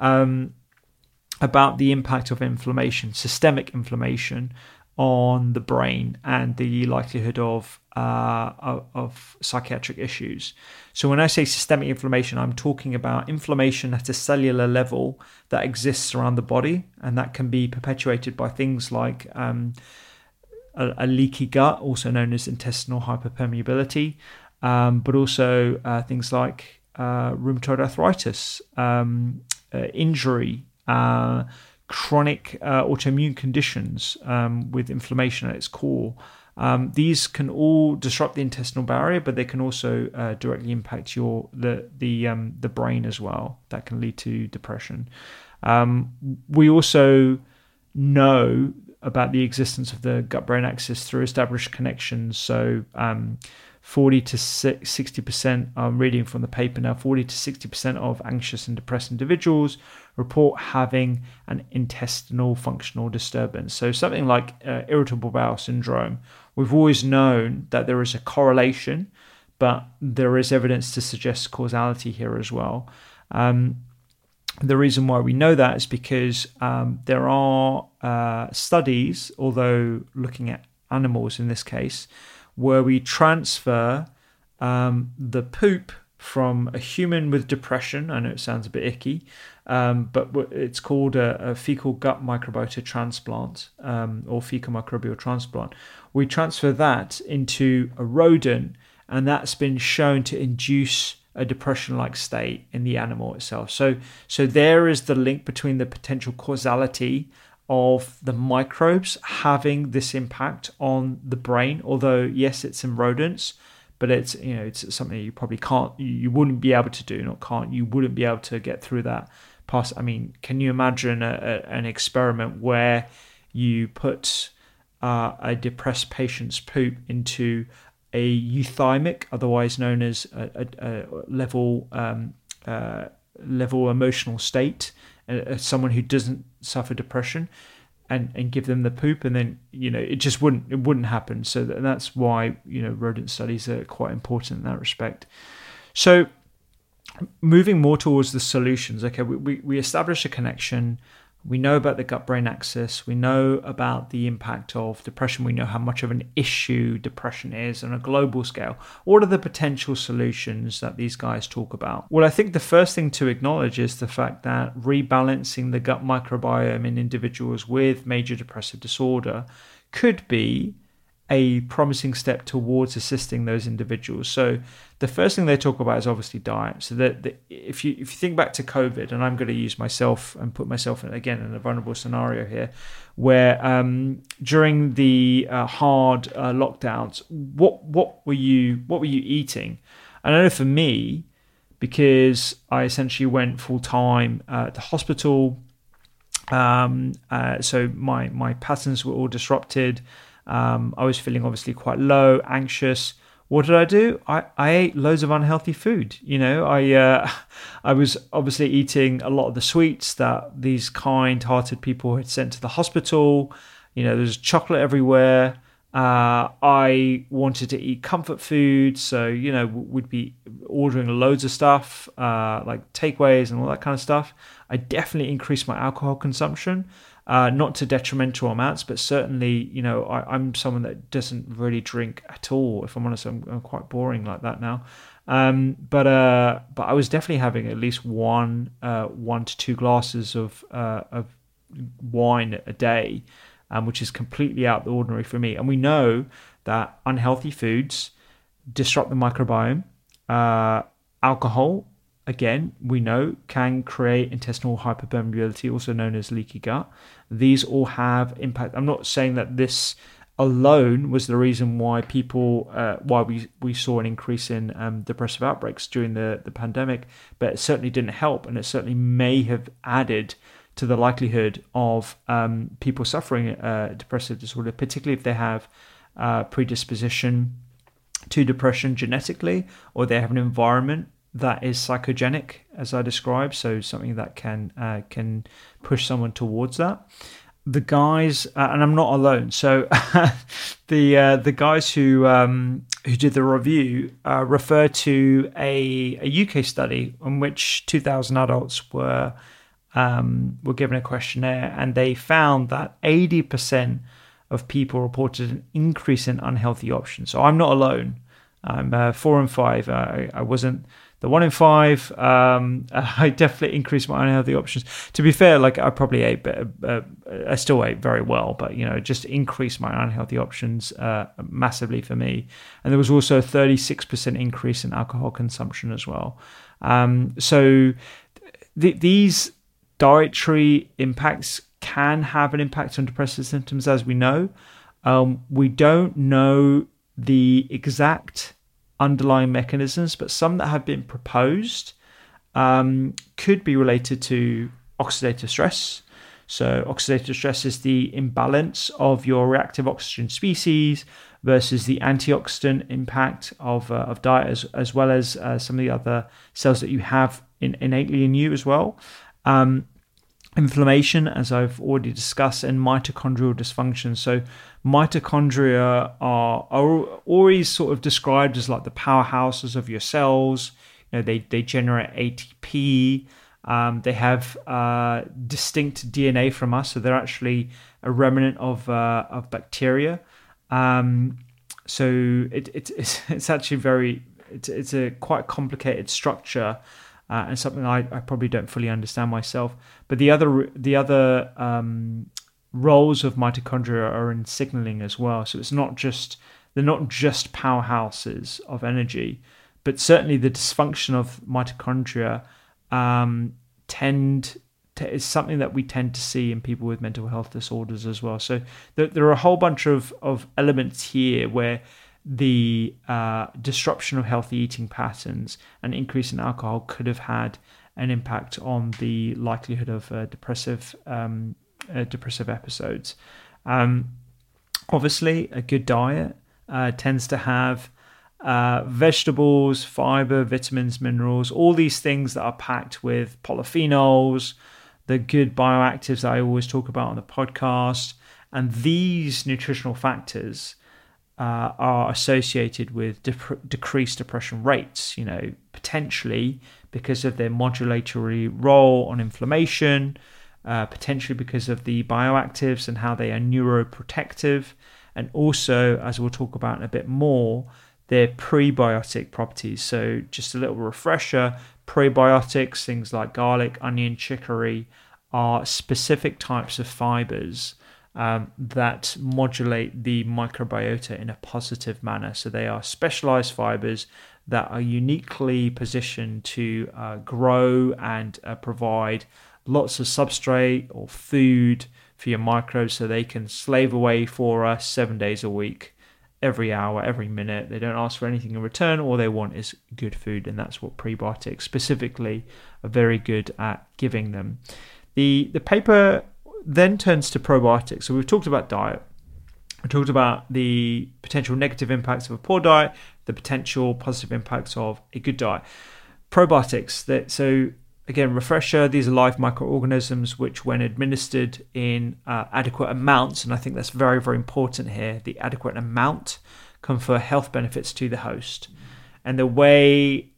about the impact of inflammation, systemic inflammation, on the brain and the likelihood of psychiatric issues. So when I say systemic inflammation, I'm talking about inflammation at a cellular level that exists around the body, and that can be perpetuated by things like a leaky gut, also known as intestinal hyperpermeability, but also things like rheumatoid arthritis, injury, chronic autoimmune conditions with inflammation at its core. These can all disrupt the intestinal barrier, but they can also directly impact the brain as well. That can lead to depression. We also know about the existence of the gut-brain axis through established connections. So 40 to 60%, I'm reading from the paper now, 40 to 60% of anxious and depressed individuals report having an intestinal functional disturbance. So something like irritable bowel syndrome, we've always known that there is a correlation, but there is evidence to suggest causality here as well. The reason why we know that is because there are studies, although looking at animals in this case, where we transfer the poop from a human with depression. I know it sounds a bit icky, but it's called a fecal gut microbiota transplant or fecal microbial transplant. We transfer that into a rodent, and that's been shown to induce a depression-like state in the animal itself. So there is the link between the potential causality of the microbes having this impact on the brain. Although yes, it's in rodents, but it's something you probably you wouldn't be able to do. You wouldn't be able to get through that pass. I mean, can you imagine an experiment where you put a depressed patient's poop into a euthymic, otherwise known as a level emotional state, someone who doesn't suffer depression, and give them the poop, and then it wouldn't happen. So that's why rodent studies are quite important in that respect. So moving more towards the solutions, okay, we establish a connection. We know about the gut-brain axis. We know about the impact of depression. We know how much of an issue depression is on a global scale. What are the potential solutions that these guys talk about? Well, I think the first thing to acknowledge is the fact that rebalancing the gut microbiome in individuals with major depressive disorder could be a promising step towards assisting those individuals. So the first thing they talk about is obviously diet. So that if you think back to COVID, and I'm going to use myself and put myself in a vulnerable scenario here, where during the hard lockdowns, what were you eating? And I know for me, because I essentially went full time at the hospital, so my patterns were all disrupted. I was feeling obviously quite low, anxious. What did I do? I ate loads of unhealthy food. I was obviously eating a lot of the sweets that these kind-hearted people had sent to the hospital. There's chocolate everywhere. I wanted to eat comfort food, so would be ordering loads of stuff, like takeaways and all that kind of stuff. I definitely increased my alcohol consumption. Not to detrimental amounts, but certainly, I'm someone that doesn't really drink at all. If I'm honest, I'm quite boring like that now. But I was definitely having at least 1 to 2 glasses of wine a day, which is completely out of the ordinary for me. And we know that unhealthy foods disrupt the microbiome. Alcohol, again, we know can create intestinal hyperpermeability, also known as leaky gut. These all have impact. I'm not saying that this alone was the reason why we saw an increase in depressive outbreaks during the pandemic, but it certainly didn't help, and it certainly may have added to the likelihood of people suffering depressive disorder, particularly if they have predisposition to depression genetically, or they have an environment that is psychogenic, as I described, so something that can push someone towards that. The guys, and I'm not alone. So the guys who did the review refer to a UK study in which 2,000 adults were given a questionnaire, and they found that 80% of people reported an increase in unhealthy options. So I'm not alone. I'm 4 and 5. I wasn't the 1 in 5. I definitely increased my unhealthy options. To be fair, like I probably ate, but I still ate very well. But just increased my unhealthy options massively for me. And there was also a 36% increase in alcohol consumption as well. So these dietary impacts can have an impact on depressive symptoms, as we know. We don't know the exact underlying mechanisms, but some that have been proposed could be related to oxidative stress. So oxidative stress is the imbalance of your reactive oxygen species versus the antioxidant impact of diet, as well as some of the other cells that you have innately in you as well. Inflammation, as I've already discussed, and mitochondrial dysfunction. So mitochondria are always sort of described as like the powerhouses of your cells. They generate ATP. They have distinct DNA from us, so they're actually a remnant of bacteria. So it's actually it's a quite complicated structure. And something I probably don't fully understand myself. But the other roles of mitochondria are in signaling as well. So they're not just powerhouses of energy, but certainly the dysfunction of mitochondria is something that we tend to see in people with mental health disorders as well. So there are a whole bunch of elements here where the disruption of healthy eating patterns and increase in alcohol could have had an impact on the likelihood of depressive episodes. Obviously, a good diet tends to have vegetables, fiber, vitamins, minerals, all these things that are packed with polyphenols, the good bioactives that I always talk about on the podcast. And these nutritional factors are associated with decreased depression rates, potentially because of their modulatory role on inflammation, potentially because of the bioactives and how they are neuroprotective, and also, as we'll talk about in a bit more, their prebiotic properties. So just a little refresher, prebiotics, things like garlic, onion, chicory, are specific types of fibers that modulate the microbiota in a positive manner. So they are specialized fibers that are uniquely positioned to grow and provide lots of substrate or food for your microbes, so they can slave away for us 7 days a week, every hour, every minute. They don't ask for anything in return. All they want is good food, and that's what prebiotics specifically are very good at giving them. The paper then turns to probiotics. So we've talked about diet. We talked about the potential negative impacts of a poor diet, the potential positive impacts of a good diet. Probiotics. So again, refresher, these are live microorganisms which, when administered in adequate amounts, and I think that's very, very important here, the adequate amount, confer health benefits to the host. And the way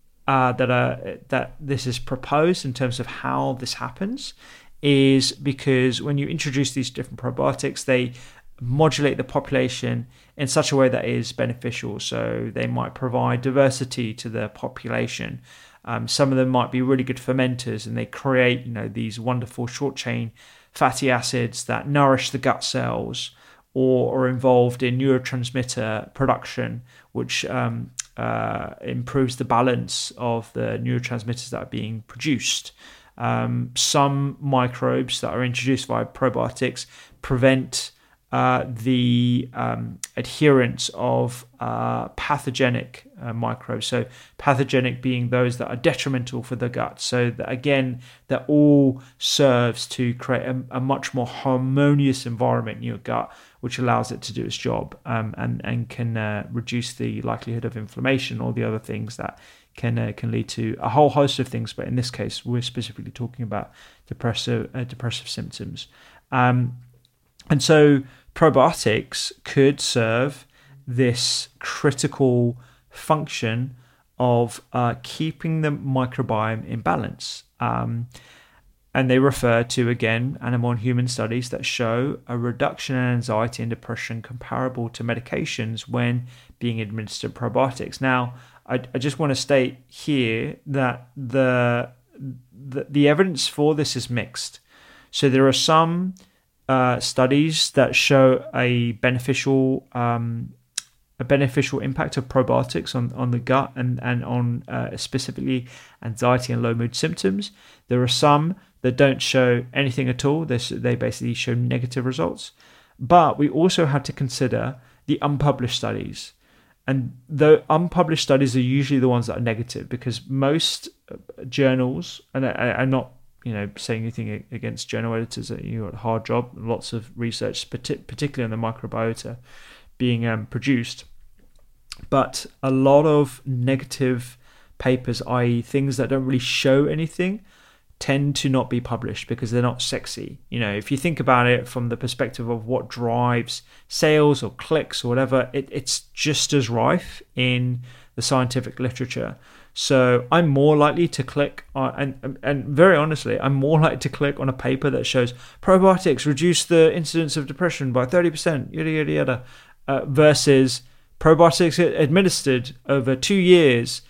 that this is proposed in terms of how this happens is because when you introduce these different probiotics, they modulate the population in such a way that is beneficial. So they might provide diversity to the population. Some of them might be really good fermenters, and they create, these wonderful short chain fatty acids that nourish the gut cells or are involved in neurotransmitter production, which improves the balance of the neurotransmitters that are being produced. Some microbes that are introduced via probiotics prevent the adherence of pathogenic microbes. So pathogenic being those that are detrimental for the gut. So that all serves to create a much more harmonious environment in your gut, which allows it to do its job and can reduce the likelihood of inflammation, or the other things that can lead to a whole host of things. But in this case, we're specifically talking about depressive symptoms. And so probiotics could serve this critical function of keeping the microbiome in balance. And they refer to, again, animal and human studies that show a reduction in anxiety and depression comparable to medications when being administered probiotics. Now, I just want to state here that the evidence for this is mixed. So there are some studies that show a beneficial impact of probiotics on the gut and on specifically anxiety and low mood symptoms. There are some that don't show anything at all. They basically show negative results. But we also have to consider the unpublished studies. And the unpublished studies are usually the ones that are negative, because most journals, and I'm not saying anything against journal editors, that you got a hard job, lots of research, particularly on the microbiota being produced, but a lot of negative papers, i.e. things that don't really show anything, tend to not be published because they're not sexy. If you think about it from the perspective of what drives sales or clicks or whatever, it's just as rife in the scientific literature. So I'm more likely to click on, and very honestly, I'm more likely to click on a paper that shows probiotics reduce the incidence of depression by 30%, yada, yada, yada, versus probiotics administered over 2 years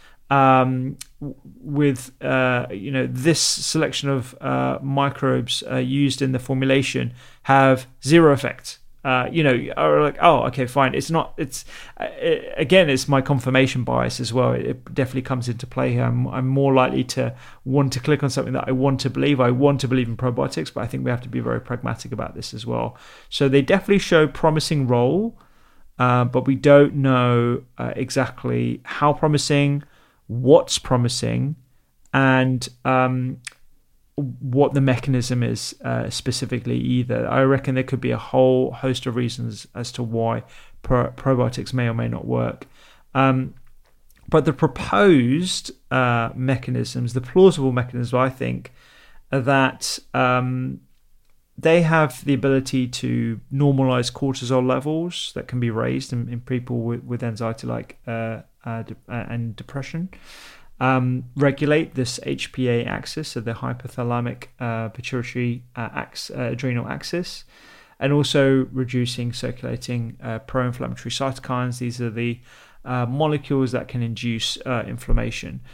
with this selection of microbes used in the formulation have zero effect. Are like, oh, okay, fine. It's not. It's my confirmation bias as well. It definitely comes into play here. I'm more likely to want to click on something that I want to believe. I want to believe in probiotics, but I think we have to be very pragmatic about this as well. So they definitely show promising role, but we don't know exactly how promising, what's promising, and what the mechanism is specifically either. I reckon there could be a whole host of reasons as to why probiotics may or may not work. But the proposed mechanisms, the plausible mechanisms, I think, are that they have the ability to normalize cortisol levels that can be raised in people with anxiety and depression. Regulate this HPA axis, so the hypothalamic pituitary adrenal axis, and also reducing circulating pro-inflammatory cytokines. These are the molecules that can induce inflammation.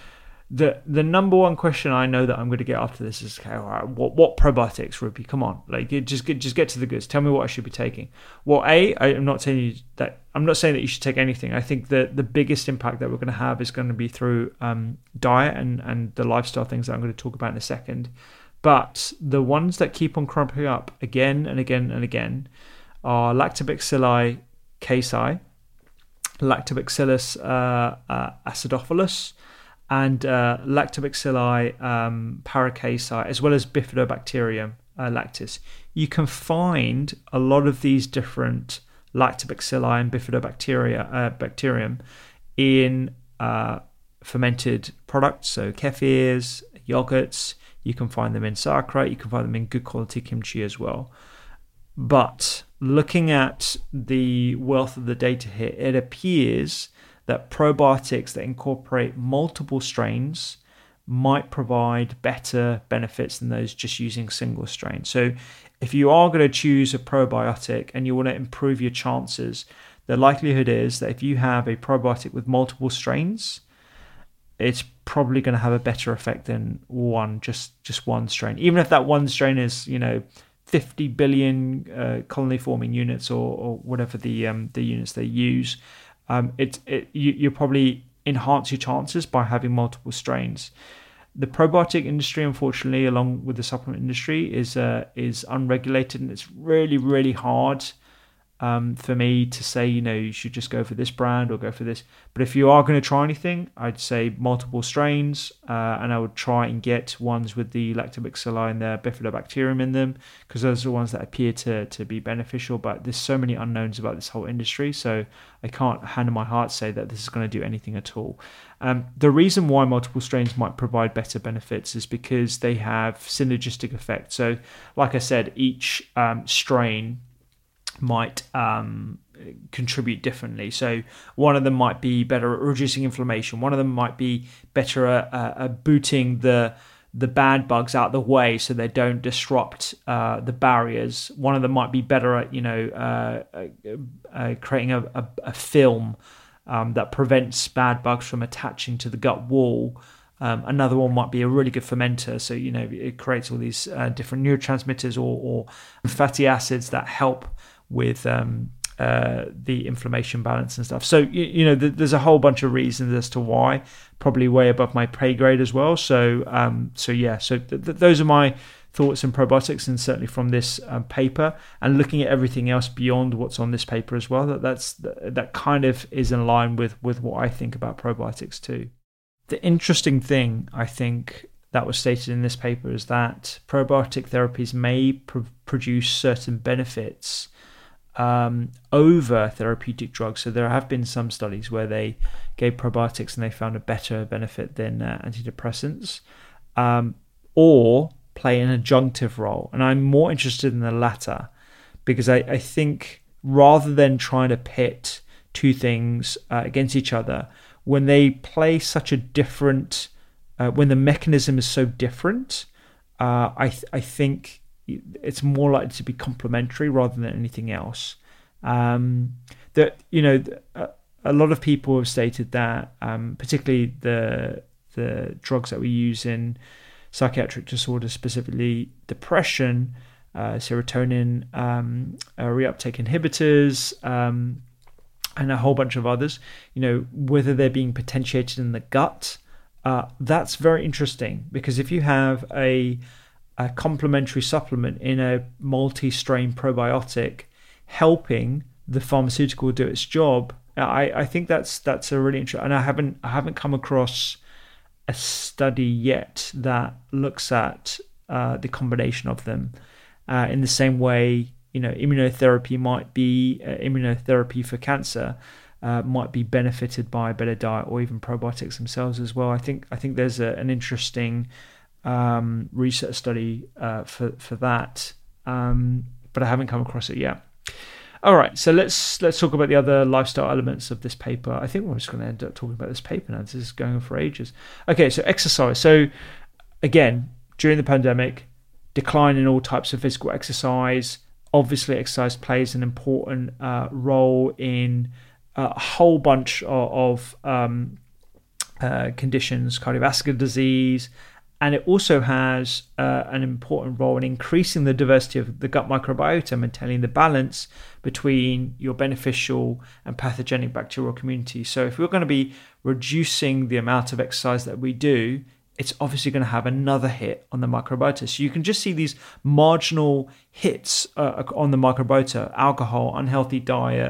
the number one question I know that I'm going to get after this is, okay, all right, what probiotics, Rupy? Come on, like just get to the goods. Tell me what I should be taking. Well, I'm not saying that you should take anything. I think that the biggest impact that we're going to have is going to be through diet and the lifestyle things that I'm going to talk about in a second. But the ones that keep on cropping up again and again and again are Lactobacilli casei, Lactobacillus acidophilus, and Lactobacilli paracasei, as well as Bifidobacterium lactis. You can find a lot of these different Lactobacilli and Bifidobacterium in fermented products, so kefirs, yogurts. You can find them in sauerkraut. You can find them in good quality kimchi as well. But looking at the wealth of the data here, it appears that probiotics that incorporate multiple strains might provide better benefits than those just using single strain. So if you are going to choose a probiotic and you want to improve your chances, the likelihood is that if you have a probiotic with multiple strains, it's probably going to have a better effect than just one strain. Even if that one strain is, 50 billion colony forming units or whatever the units they use, you probably enhance your chances by having multiple strains. The probiotic industry, unfortunately, along with the supplement industry, is unregulated, and it's really, really hard for me to say, you should just go for this brand or go for this. But if you are going to try anything, I'd say multiple strains, and I would try and get ones with the Lactobacilli and the Bifidobacterium in them, because those are the ones that appear to be beneficial. But there's so many unknowns about this whole industry, so I can't hand on my heart say that this is going to do anything at all. The reason why multiple strains might provide better benefits is because they have synergistic effects. So, like I said, each strain might contribute differently. So one of them might be better at reducing inflammation. One of them might be better at booting the bad bugs out of the way so they don't disrupt the barriers. One of them might be better at creating a film that prevents bad bugs from attaching to the gut wall. Another one might be a really good fermenter, so it creates all these different neurotransmitters or fatty acids that help with the inflammation balance and stuff. So there's a whole bunch of reasons as to why, probably way above my pay grade as well. So those are my thoughts on probiotics, and certainly from this paper, and looking at everything else beyond what's on this paper as well. That kind of is in line with what I think about probiotics too. The interesting thing, I think, that was stated in this paper is that probiotic therapies may produce certain benefits over therapeutic drugs. So there have been some studies where they gave probiotics and they found a better benefit than antidepressants, or play an adjunctive role. And I'm more interested in the latter, because I think rather than trying to pit two things against each other, when they play such a different, when the mechanism is so different, I think it's more likely to be complementary rather than anything else. A lot of people have stated that, particularly the drugs that we use in psychiatric disorders, specifically depression, serotonin reuptake inhibitors, and a whole bunch of others, whether they're being potentiated in the gut, that's very interesting, because if you have a complementary supplement in a multi-strain probiotic helping the pharmaceutical do its job, I think that's a really interesting, and I haven't come across a study yet that looks at the combination of them in the same way. Immunotherapy might be immunotherapy for cancer might be benefited by a better diet, or even probiotics themselves as well. I think there's an interesting research study for that, but I haven't come across it yet. All right, so let's talk about the other lifestyle elements of this paper. I think we're just going to end up talking about this paper now. This is going on for ages. Okay, so exercise. So again, during the pandemic, decline in all types of physical exercise. Obviously, exercise plays an important role in a whole bunch of conditions, cardiovascular disease, and it also has an important role in increasing the diversity of the gut microbiota, maintaining the balance between your beneficial and pathogenic bacterial community. So if we're going to be reducing the amount of exercise that we do, it's obviously going to have another hit on the microbiota. So you can just see these marginal hits on the microbiota: alcohol, unhealthy diet,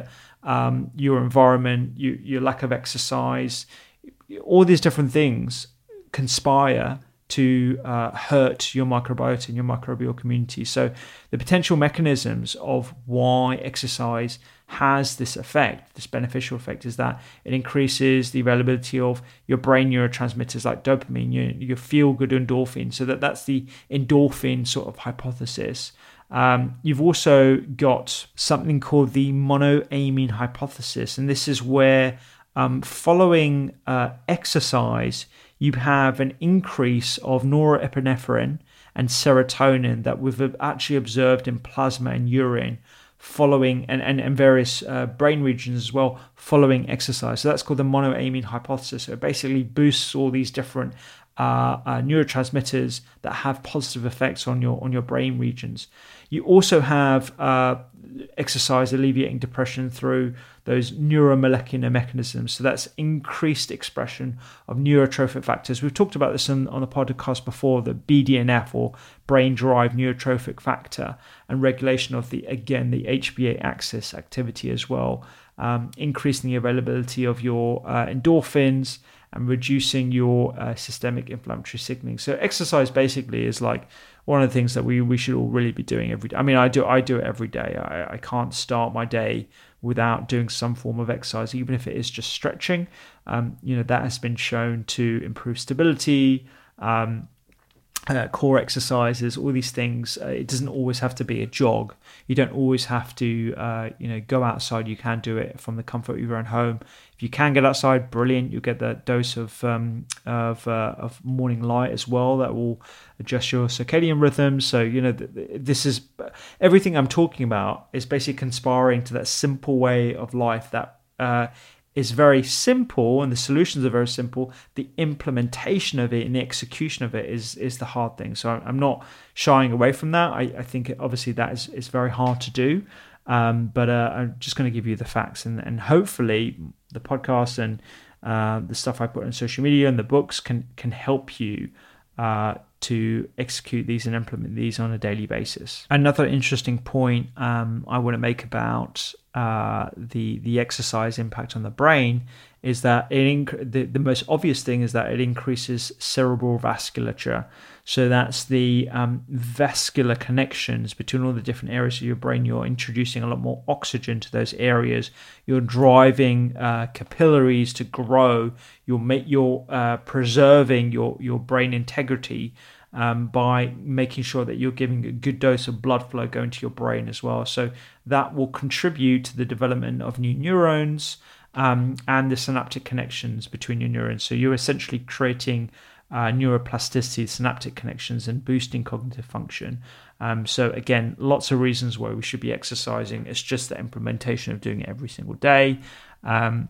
your environment, your lack of exercise. All these different things conspire to hurt your microbiota and your microbial community. So the potential mechanisms of why exercise has this effect, this beneficial effect, is that it increases the availability of your brain neurotransmitters like dopamine, your feel-good endorphin. So that's the endorphin sort of hypothesis. You've also got something called the monoamine hypothesis, and this is where following exercise, you have an increase of norepinephrine and serotonin that we've actually observed in plasma and urine following, and various brain regions as well, following exercise. So that's called the monoamine hypothesis. So it basically boosts all these different neurotransmitters that have positive effects on your brain regions. You also have exercise alleviating depression through those neuromolecular mechanisms. So that's increased expression of neurotrophic factors. We've talked about this on the podcast before, the BDNF, or brain-derived neurotrophic factor, and regulation of the HPA axis activity as well, increasing the availability of your endorphins and reducing your systemic inflammatory signaling. So exercise basically is like one of the things that we should all really be doing every day. I mean, I do it every day. I can't start my day without doing some form of exercise, even if it is just stretching. That has been shown to improve stability, core exercises, all these things. It doesn't always have to be a jog. You don't always have to, go outside. You can do it from the comfort of your own home. If you can get outside, brilliant. You get that dose of morning light as well. That will adjust your circadian rhythm. So this is everything I'm talking about is basically conspiring to that simple way of life that is very simple, and the solutions are very simple. The implementation of it and the execution of it is the hard thing. So I'm not shying away from that. I think obviously that is very hard to do, but I'm just going to give you the facts, and hopefully the podcast and the stuff I put on social media and the books can help you to execute these and implement these on a daily basis. Another interesting point I want to make about the exercise impact on the brain is that the most obvious thing is that it increases cerebral vasculature. So that's the vascular connections between all the different areas of your brain. You're introducing a lot more oxygen to those areas. You're driving capillaries to grow. You're preserving your brain integrity by making sure that you're giving a good dose of blood flow going to your brain as well. So that will contribute to the development of new neurons and the synaptic connections between your neurons. So you're essentially creating neuroplasticity, synaptic connections, and boosting cognitive function. So again, lots of reasons why we should be exercising. It's just the implementation of doing it every single day. And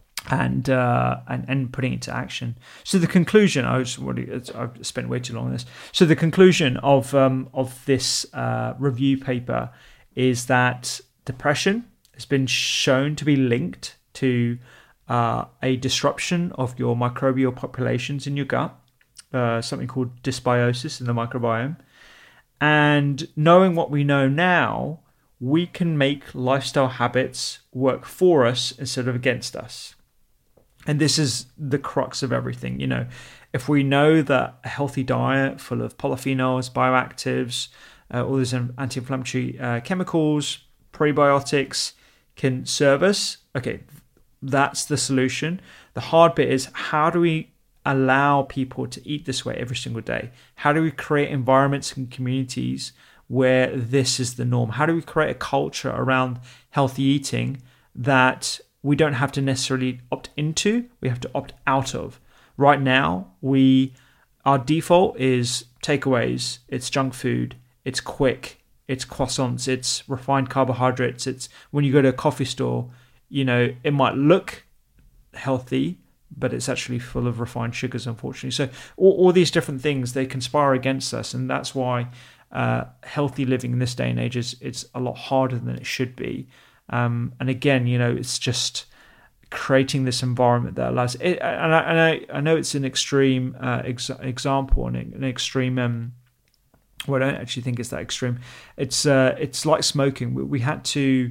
putting it into action. So the conclusion, I've spent way too long on this. So the conclusion of this review paper is that depression has been shown to be linked to a disruption of your microbial populations in your gut, something called dysbiosis in the microbiome. And knowing what we know now, we can make lifestyle habits work for us instead of against us. And this is the crux of everything. If we know that a healthy diet full of polyphenols, bioactives, all these anti-inflammatory chemicals, prebiotics can serve us, okay, that's the solution. The hard bit is, how do we allow people to eat this way every single day? How do we create environments and communities where this is the norm? How do we create a culture around healthy eating that we don't have to necessarily opt into, we have to opt out of? Right now, our default is takeaways, it's junk food, it's quick, it's croissants, it's refined carbohydrates. It's when you go to a coffee store, it might look healthy, but it's actually full of refined sugars, unfortunately. So all these different things, they conspire against us, and that's why healthy living in this day and age it's a lot harder than it should be. And again, it's just creating this environment that allows it. And I know it's an extreme example and an extreme. Well, I don't actually think it's that extreme. It's like smoking. We had to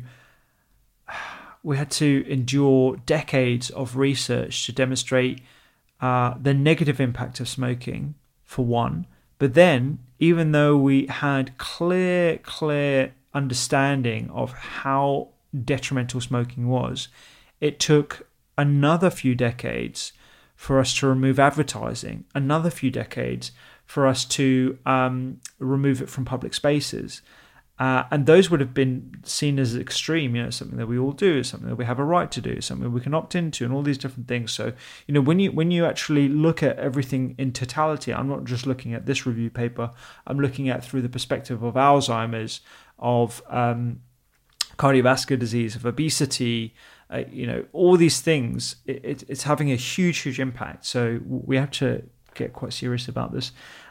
endure decades of research to demonstrate the negative impact of smoking, for one. But then, even though we had clear understanding of how detrimental smoking was, it took another few decades for us to remove advertising, another few decades for us to remove it from public spaces. And those would have been seen as extreme, something that we all do, something that we have a right to do, something we can opt into, and all these different things. So, when you actually look at everything in totality, I'm not just looking at this review paper, I'm looking at through the perspective of Alzheimer's, of cardiovascular disease, of obesity, all these things, it's having a huge impact. So we have to get quite serious about this.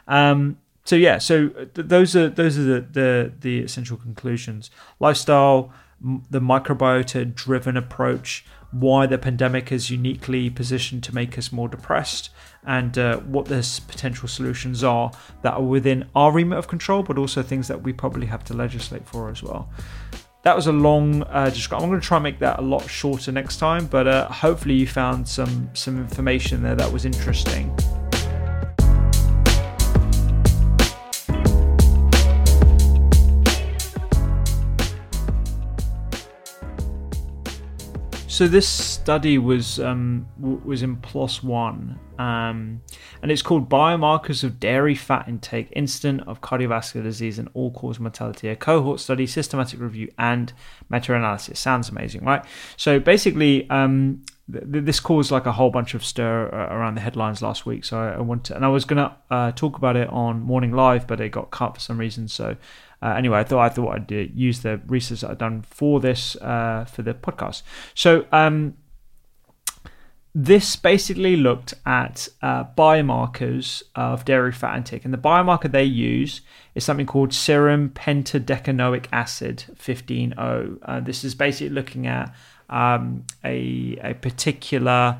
Those are the essential conclusions. Lifestyle, the microbiota-driven approach, why the pandemic is uniquely positioned to make us more depressed, and what the potential solutions are that are within our remit of control, but also things that we probably have to legislate for as well. That was a long description. I'm going to try and make that a lot shorter next time, but hopefully you found some information there that was interesting. So this study was in PLOS One, and it's called Biomarkers of Dairy Fat Intake, Incidence of Cardiovascular Disease and All-Cause Mortality, a cohort study, systematic review, and meta-analysis. Sounds amazing, right? So basically, this caused like a whole bunch of stir around the headlines last week. So I was going to talk about it on Morning Live, but it got cut for some reason. So anyway, I thought I'd use the research that I've done for this for the podcast. So this basically looked at biomarkers of dairy fat intake, and the biomarker they use is something called serum pentadecanoic acid 15O. This is basically looking at a particular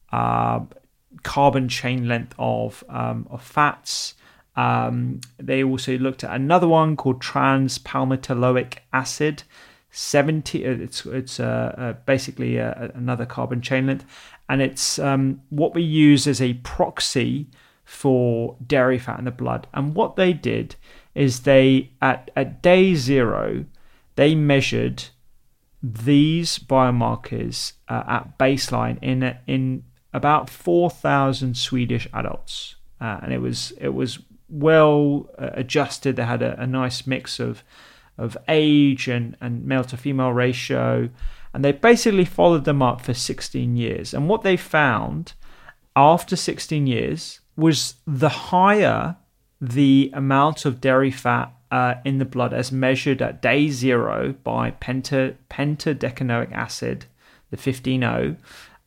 carbon chain length of fats. They also looked at another one called trans-palmitoleic acid 70. It's basically another carbon chain length, and it's what we use as a proxy for dairy fat in the blood. And what they did is they at day 0 they measured these biomarkers at baseline in about 4,000 Swedish adults, and it was well adjusted. They had a nice mix of age and male to female ratio, and they basically followed them up for 16 years. And what they found after 16 years was the higher the amount of dairy fat in the blood as measured at day 0 by pentadecanoic acid, the 15O,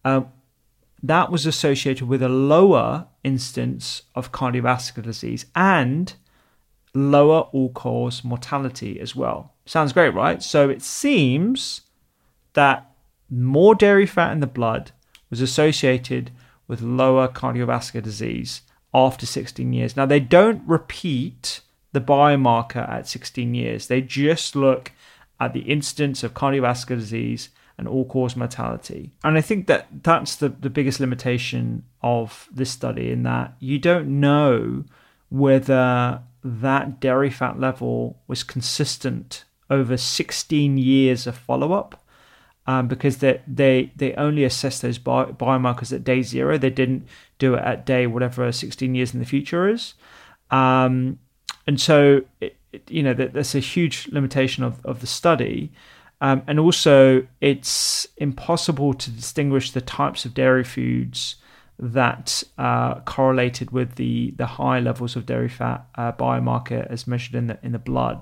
that was associated with a lower instance of cardiovascular disease and lower all-cause mortality as well. Sounds great, right? So it seems that more dairy fat in the blood was associated with lower cardiovascular disease after 16 years. Now, they don't repeat the biomarker at 16 years. They just look at the incidence of cardiovascular disease and all-cause mortality. And I think that that's the biggest limitation of this study, in that you don't know whether that dairy fat level was consistent over 16 years of follow-up, because they only assess those biomarkers at day 0. They didn't do it at day whatever 16 years in the future is. And so, that's a huge limitation of the study. And also, it's impossible to distinguish the types of dairy foods that correlated with the high levels of dairy fat biomarker as measured in the blood.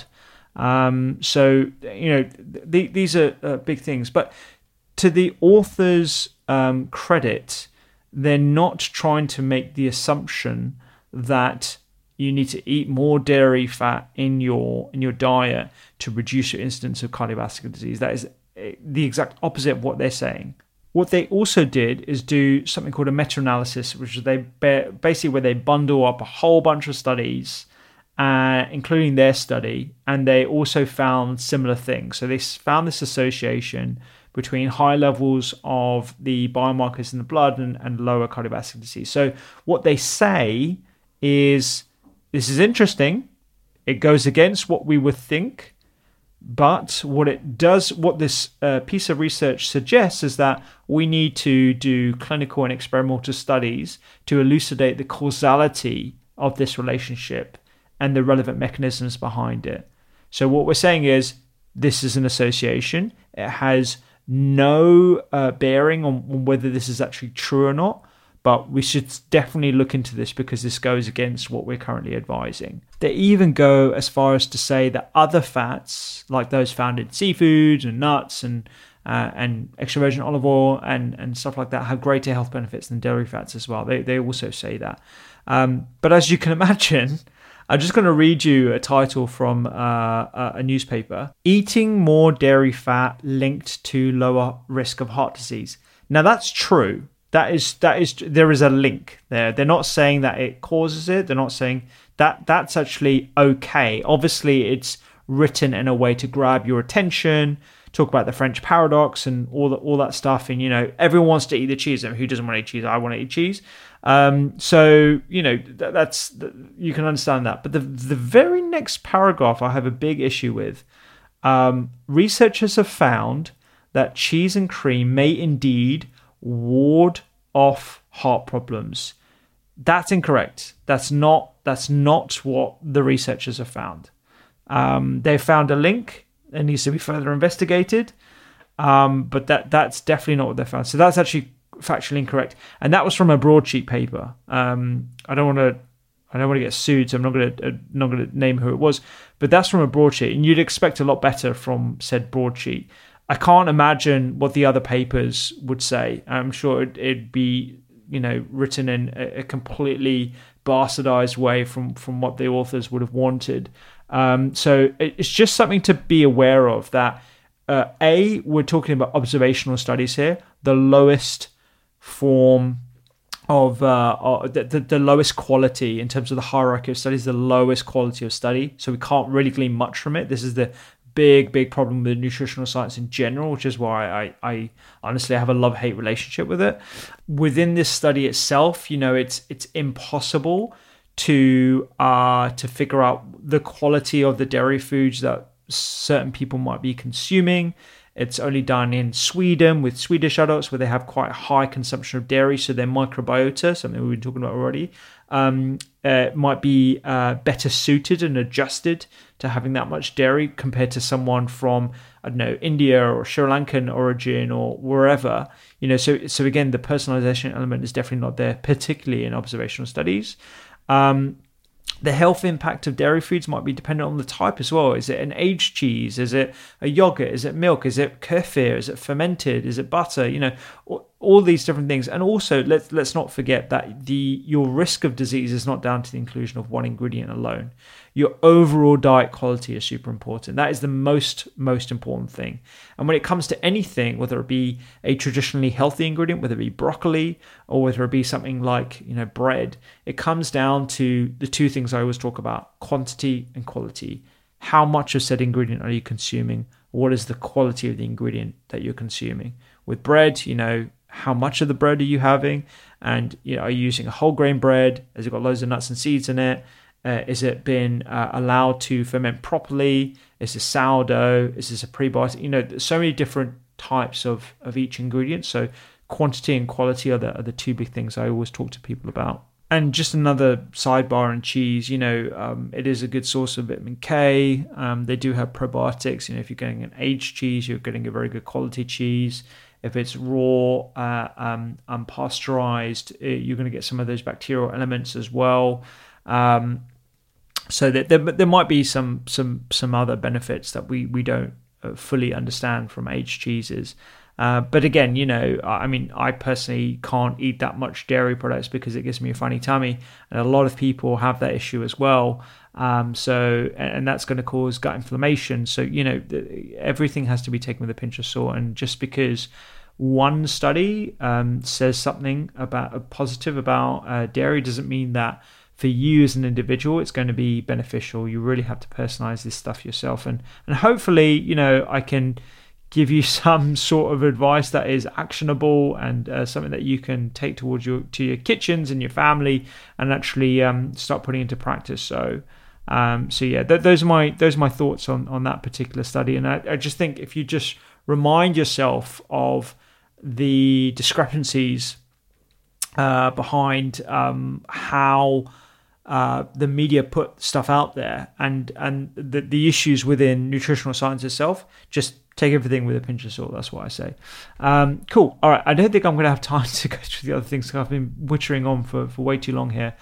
These are big things. But to the author's credit, they're not trying to make the assumption that you need to eat more dairy fat in your diet to reduce your incidence of cardiovascular disease. That is the exact opposite of what they're saying. What they also did is do something called a meta-analysis, which is basically where they bundle up a whole bunch of studies, including their study, and they also found similar things. So they found this association between high levels of the biomarkers in the blood and lower cardiovascular disease. So what they say is, this is interesting. It goes against what we would think, but what this piece of research suggests is that we need to do clinical and experimental studies to elucidate the causality of this relationship and the relevant mechanisms behind it. So what we're saying is, this is an association. It has no bearing on whether this is actually true or not, but we should definitely look into this because this goes against what we're currently advising. They even go as far as to say that other fats, like those found in seafood and nuts and extra virgin olive oil and stuff like that, have greater health benefits than dairy fats as well. They also say that. But as you can imagine, I'm just going to read you a title from a newspaper. Eating more dairy fat linked to lower risk of heart disease. Now that's true. There is a link there. They're not saying that it causes it. They're not saying that that's actually okay. Obviously, it's written in a way to grab your attention, talk about the French paradox and all that stuff. And, everyone wants to eat the cheese. I mean, who doesn't want to eat cheese? I want to eat cheese. So, that's you can understand that. But the very next paragraph I have a big issue with. Researchers have found that cheese and cream may indeed ward off heart problems. That's incorrect. That's not what the researchers have found. They found a link. It needs to be further investigated. But that's definitely not what they found. So that's actually factually incorrect. And that was from a broadsheet paper. I don't want to get sued, so I'm not going to name who it was. But that's from a broadsheet, and you'd expect a lot better from said broadsheet. I can't imagine what the other papers would say. I'm sure it'd be, written in a completely bastardized way from what the authors would have wanted. So it's just something to be aware of that, we're talking about observational studies here, the lowest form of the lowest quality in terms of the hierarchy of studies, the lowest quality of study. So we can't really glean much from it. This is the big problem with nutritional science in general, which is why I honestly have a love-hate relationship with it. Within this study itself, it's impossible to figure out the quality of the dairy foods that certain people might be consuming. It's only done in Sweden with Swedish adults where they have quite high consumption of dairy, so their microbiota, something we've been talking about already, might be better suited and adjusted to having that much dairy compared to someone from, I don't know, India or Sri Lankan origin or wherever. So again, the personalization element is definitely not there, particularly in observational studies. The health impact of dairy foods might be dependent on the type as well. Is it an aged cheese? Is it a yogurt? Is it milk? Is it kefir? Is it fermented? Is it butter? All these different things. And also, let's not forget that your risk of disease is not down to the inclusion of one ingredient alone. Your overall diet quality is super important. That is the most important thing. And when it comes to anything, whether it be a traditionally healthy ingredient, whether it be broccoli, or whether it be something like bread, it comes down to the two things I always talk about: quantity and quality. How much of said ingredient are you consuming? What is the quality of the ingredient that you're consuming? With bread, how much of the bread are you having? And are you using a whole grain bread? Has it got loads of nuts and seeds in it? Is it been allowed to ferment properly? Is this sourdough? Is this a prebiotic? There's so many different types of each ingredient. So quantity and quality are the two big things I always talk to people about. And just another sidebar on cheese, it is a good source of vitamin K. They do have probiotics. If you're getting an aged cheese, you're getting a very good quality cheese. If it's raw, unpasteurized, you're going to get some of those bacterial elements as well. So that there might be some other benefits that we don't fully understand from aged cheeses. But again, I personally can't eat that much dairy products because it gives me a funny tummy, and a lot of people have that issue as well. And that's going to cause gut inflammation. So, everything has to be taken with a pinch of salt. And just because one study says something about positive about dairy doesn't mean that for you as an individual it's going to be beneficial. You really have to personalize this stuff yourself. And hopefully, I can give you some sort of advice that is actionable and something that you can take towards your kitchens and your family and actually start putting into practice. So those are my thoughts on that particular study. And I just think if you just remind yourself of the discrepancies behind how the media put stuff out there and the issues within nutritional science itself, just take everything with a pinch of salt. That's what I say. Cool. All right. I don't think I'm going to have time to go through the other things because I've been wittering on for way too long here.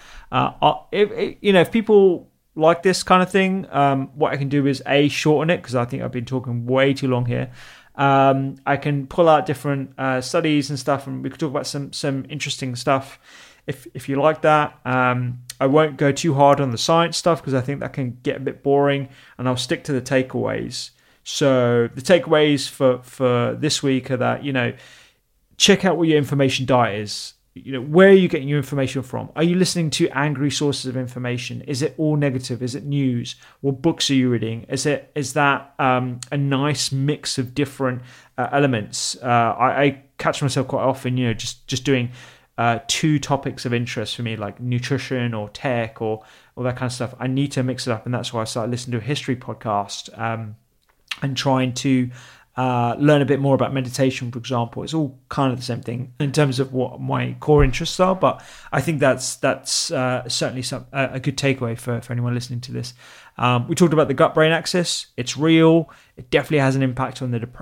If people like this kind of thing, what I can do is shorten it because I think I've been talking way too long here. I can pull out different studies and stuff, and we could talk about some interesting stuff if you like that. I won't go too hard on the science stuff because I think that can get a bit boring, and I'll stick to the takeaways. So the takeaways for this week are that, check out what your information diet is. Where are you getting your information from? Are you listening to angry sources of information? Is it all negative? Is it news? What books are you reading? Is that a nice mix of different elements? I catch myself quite often, just doing 2 topics of interest for me, like nutrition or tech or all that kind of stuff. I need to mix it up, and that's why I started listening to a history podcast and trying to learn a bit more about meditation, for example. It's all kind of the same thing in terms of what my core interests are, but I think that's certainly a good takeaway for anyone listening to this. We talked about the gut-brain axis. It's real. It definitely has an impact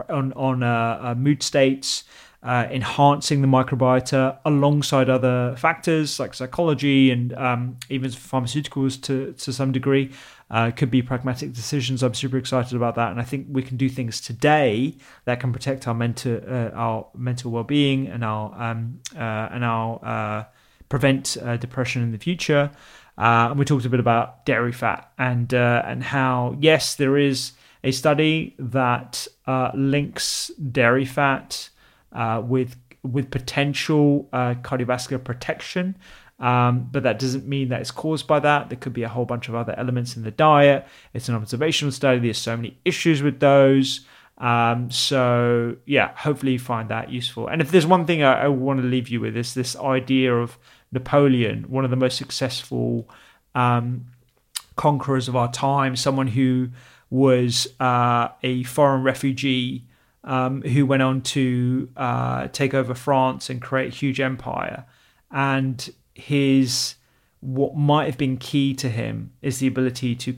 on mood states, enhancing the microbiota alongside other factors like psychology and even pharmaceuticals to some degree. Could be pragmatic decisions. I'm super excited about that, and I think we can do things today that can protect our mental well-being and our prevent depression in the future. And we talked a bit about dairy fat and how, yes, there is a study that links dairy fat with potential cardiovascular protection. But that doesn't mean that it's caused by that. There could be a whole bunch of other elements in the diet. It's an observational study. There's so many issues with those. Hopefully you find that useful. And if there's one thing I want to leave you with, is this idea of Napoleon, one of the most successful conquerors of our time, someone who was a foreign refugee who went on to take over France and create a huge empire. And what might have been key to him is the ability to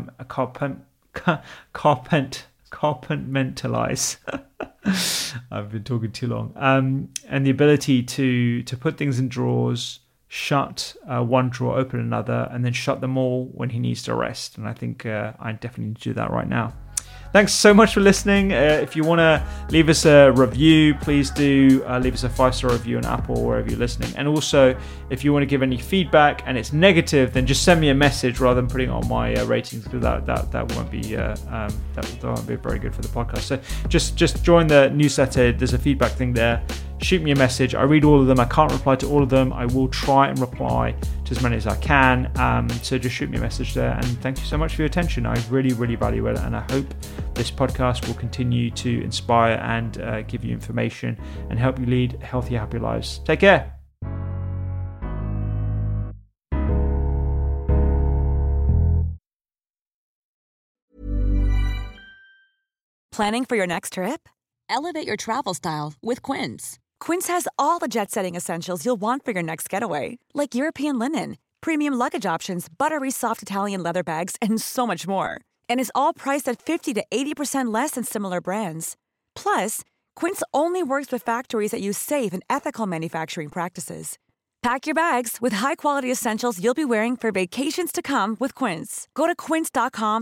compartmentalize. I've been talking too long. And the ability to put things in drawers, shut one drawer, open another, and then shut them all when he needs to rest. And I think I definitely need to do that right now. Thanks so much for listening. If you want to leave us a review, please do leave us a 5-star review on Apple or wherever you're listening. And also, if you want to give any feedback and it's negative, then just send me a message rather than putting it on my ratings, because that won't be very good for the podcast. So just join the newsletter. There's a feedback thing there. Shoot me a message. I read all of them. I can't reply to all of them. I will try and reply to as many as I can. So just shoot me a message there. And thank you so much for your attention. I really, really value it. And I hope this podcast will continue to inspire and give you information and help you lead healthy, happy lives. Take care. Planning for your next trip? Elevate your travel style with Quince. Quince has all the jet-setting essentials you'll want for your next getaway, like European linen, premium luggage options, buttery soft Italian leather bags, and so much more. And is all priced at 50 to 80% less than similar brands. Plus, Quince only works with factories that use safe and ethical manufacturing practices. Pack your bags with high-quality essentials you'll be wearing for vacations to come with Quince. Go to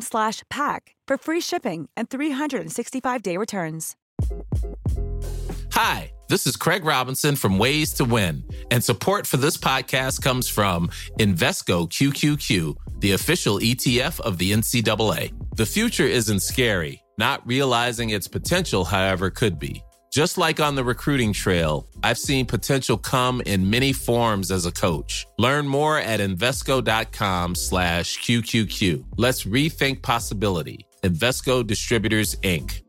quince.com/pack for free shipping and 365-day returns. Hi, this is Craig Robinson from Ways to Win, and support for this podcast comes from Invesco QQQ, the official ETF of the NCAA. The future isn't scary. Not realizing its potential, however, could be. Just like on the recruiting trail, I've seen potential come in many forms as a coach. Learn more at Invesco.com/QQQ. Let's rethink possibility. Invesco Distributors, Inc.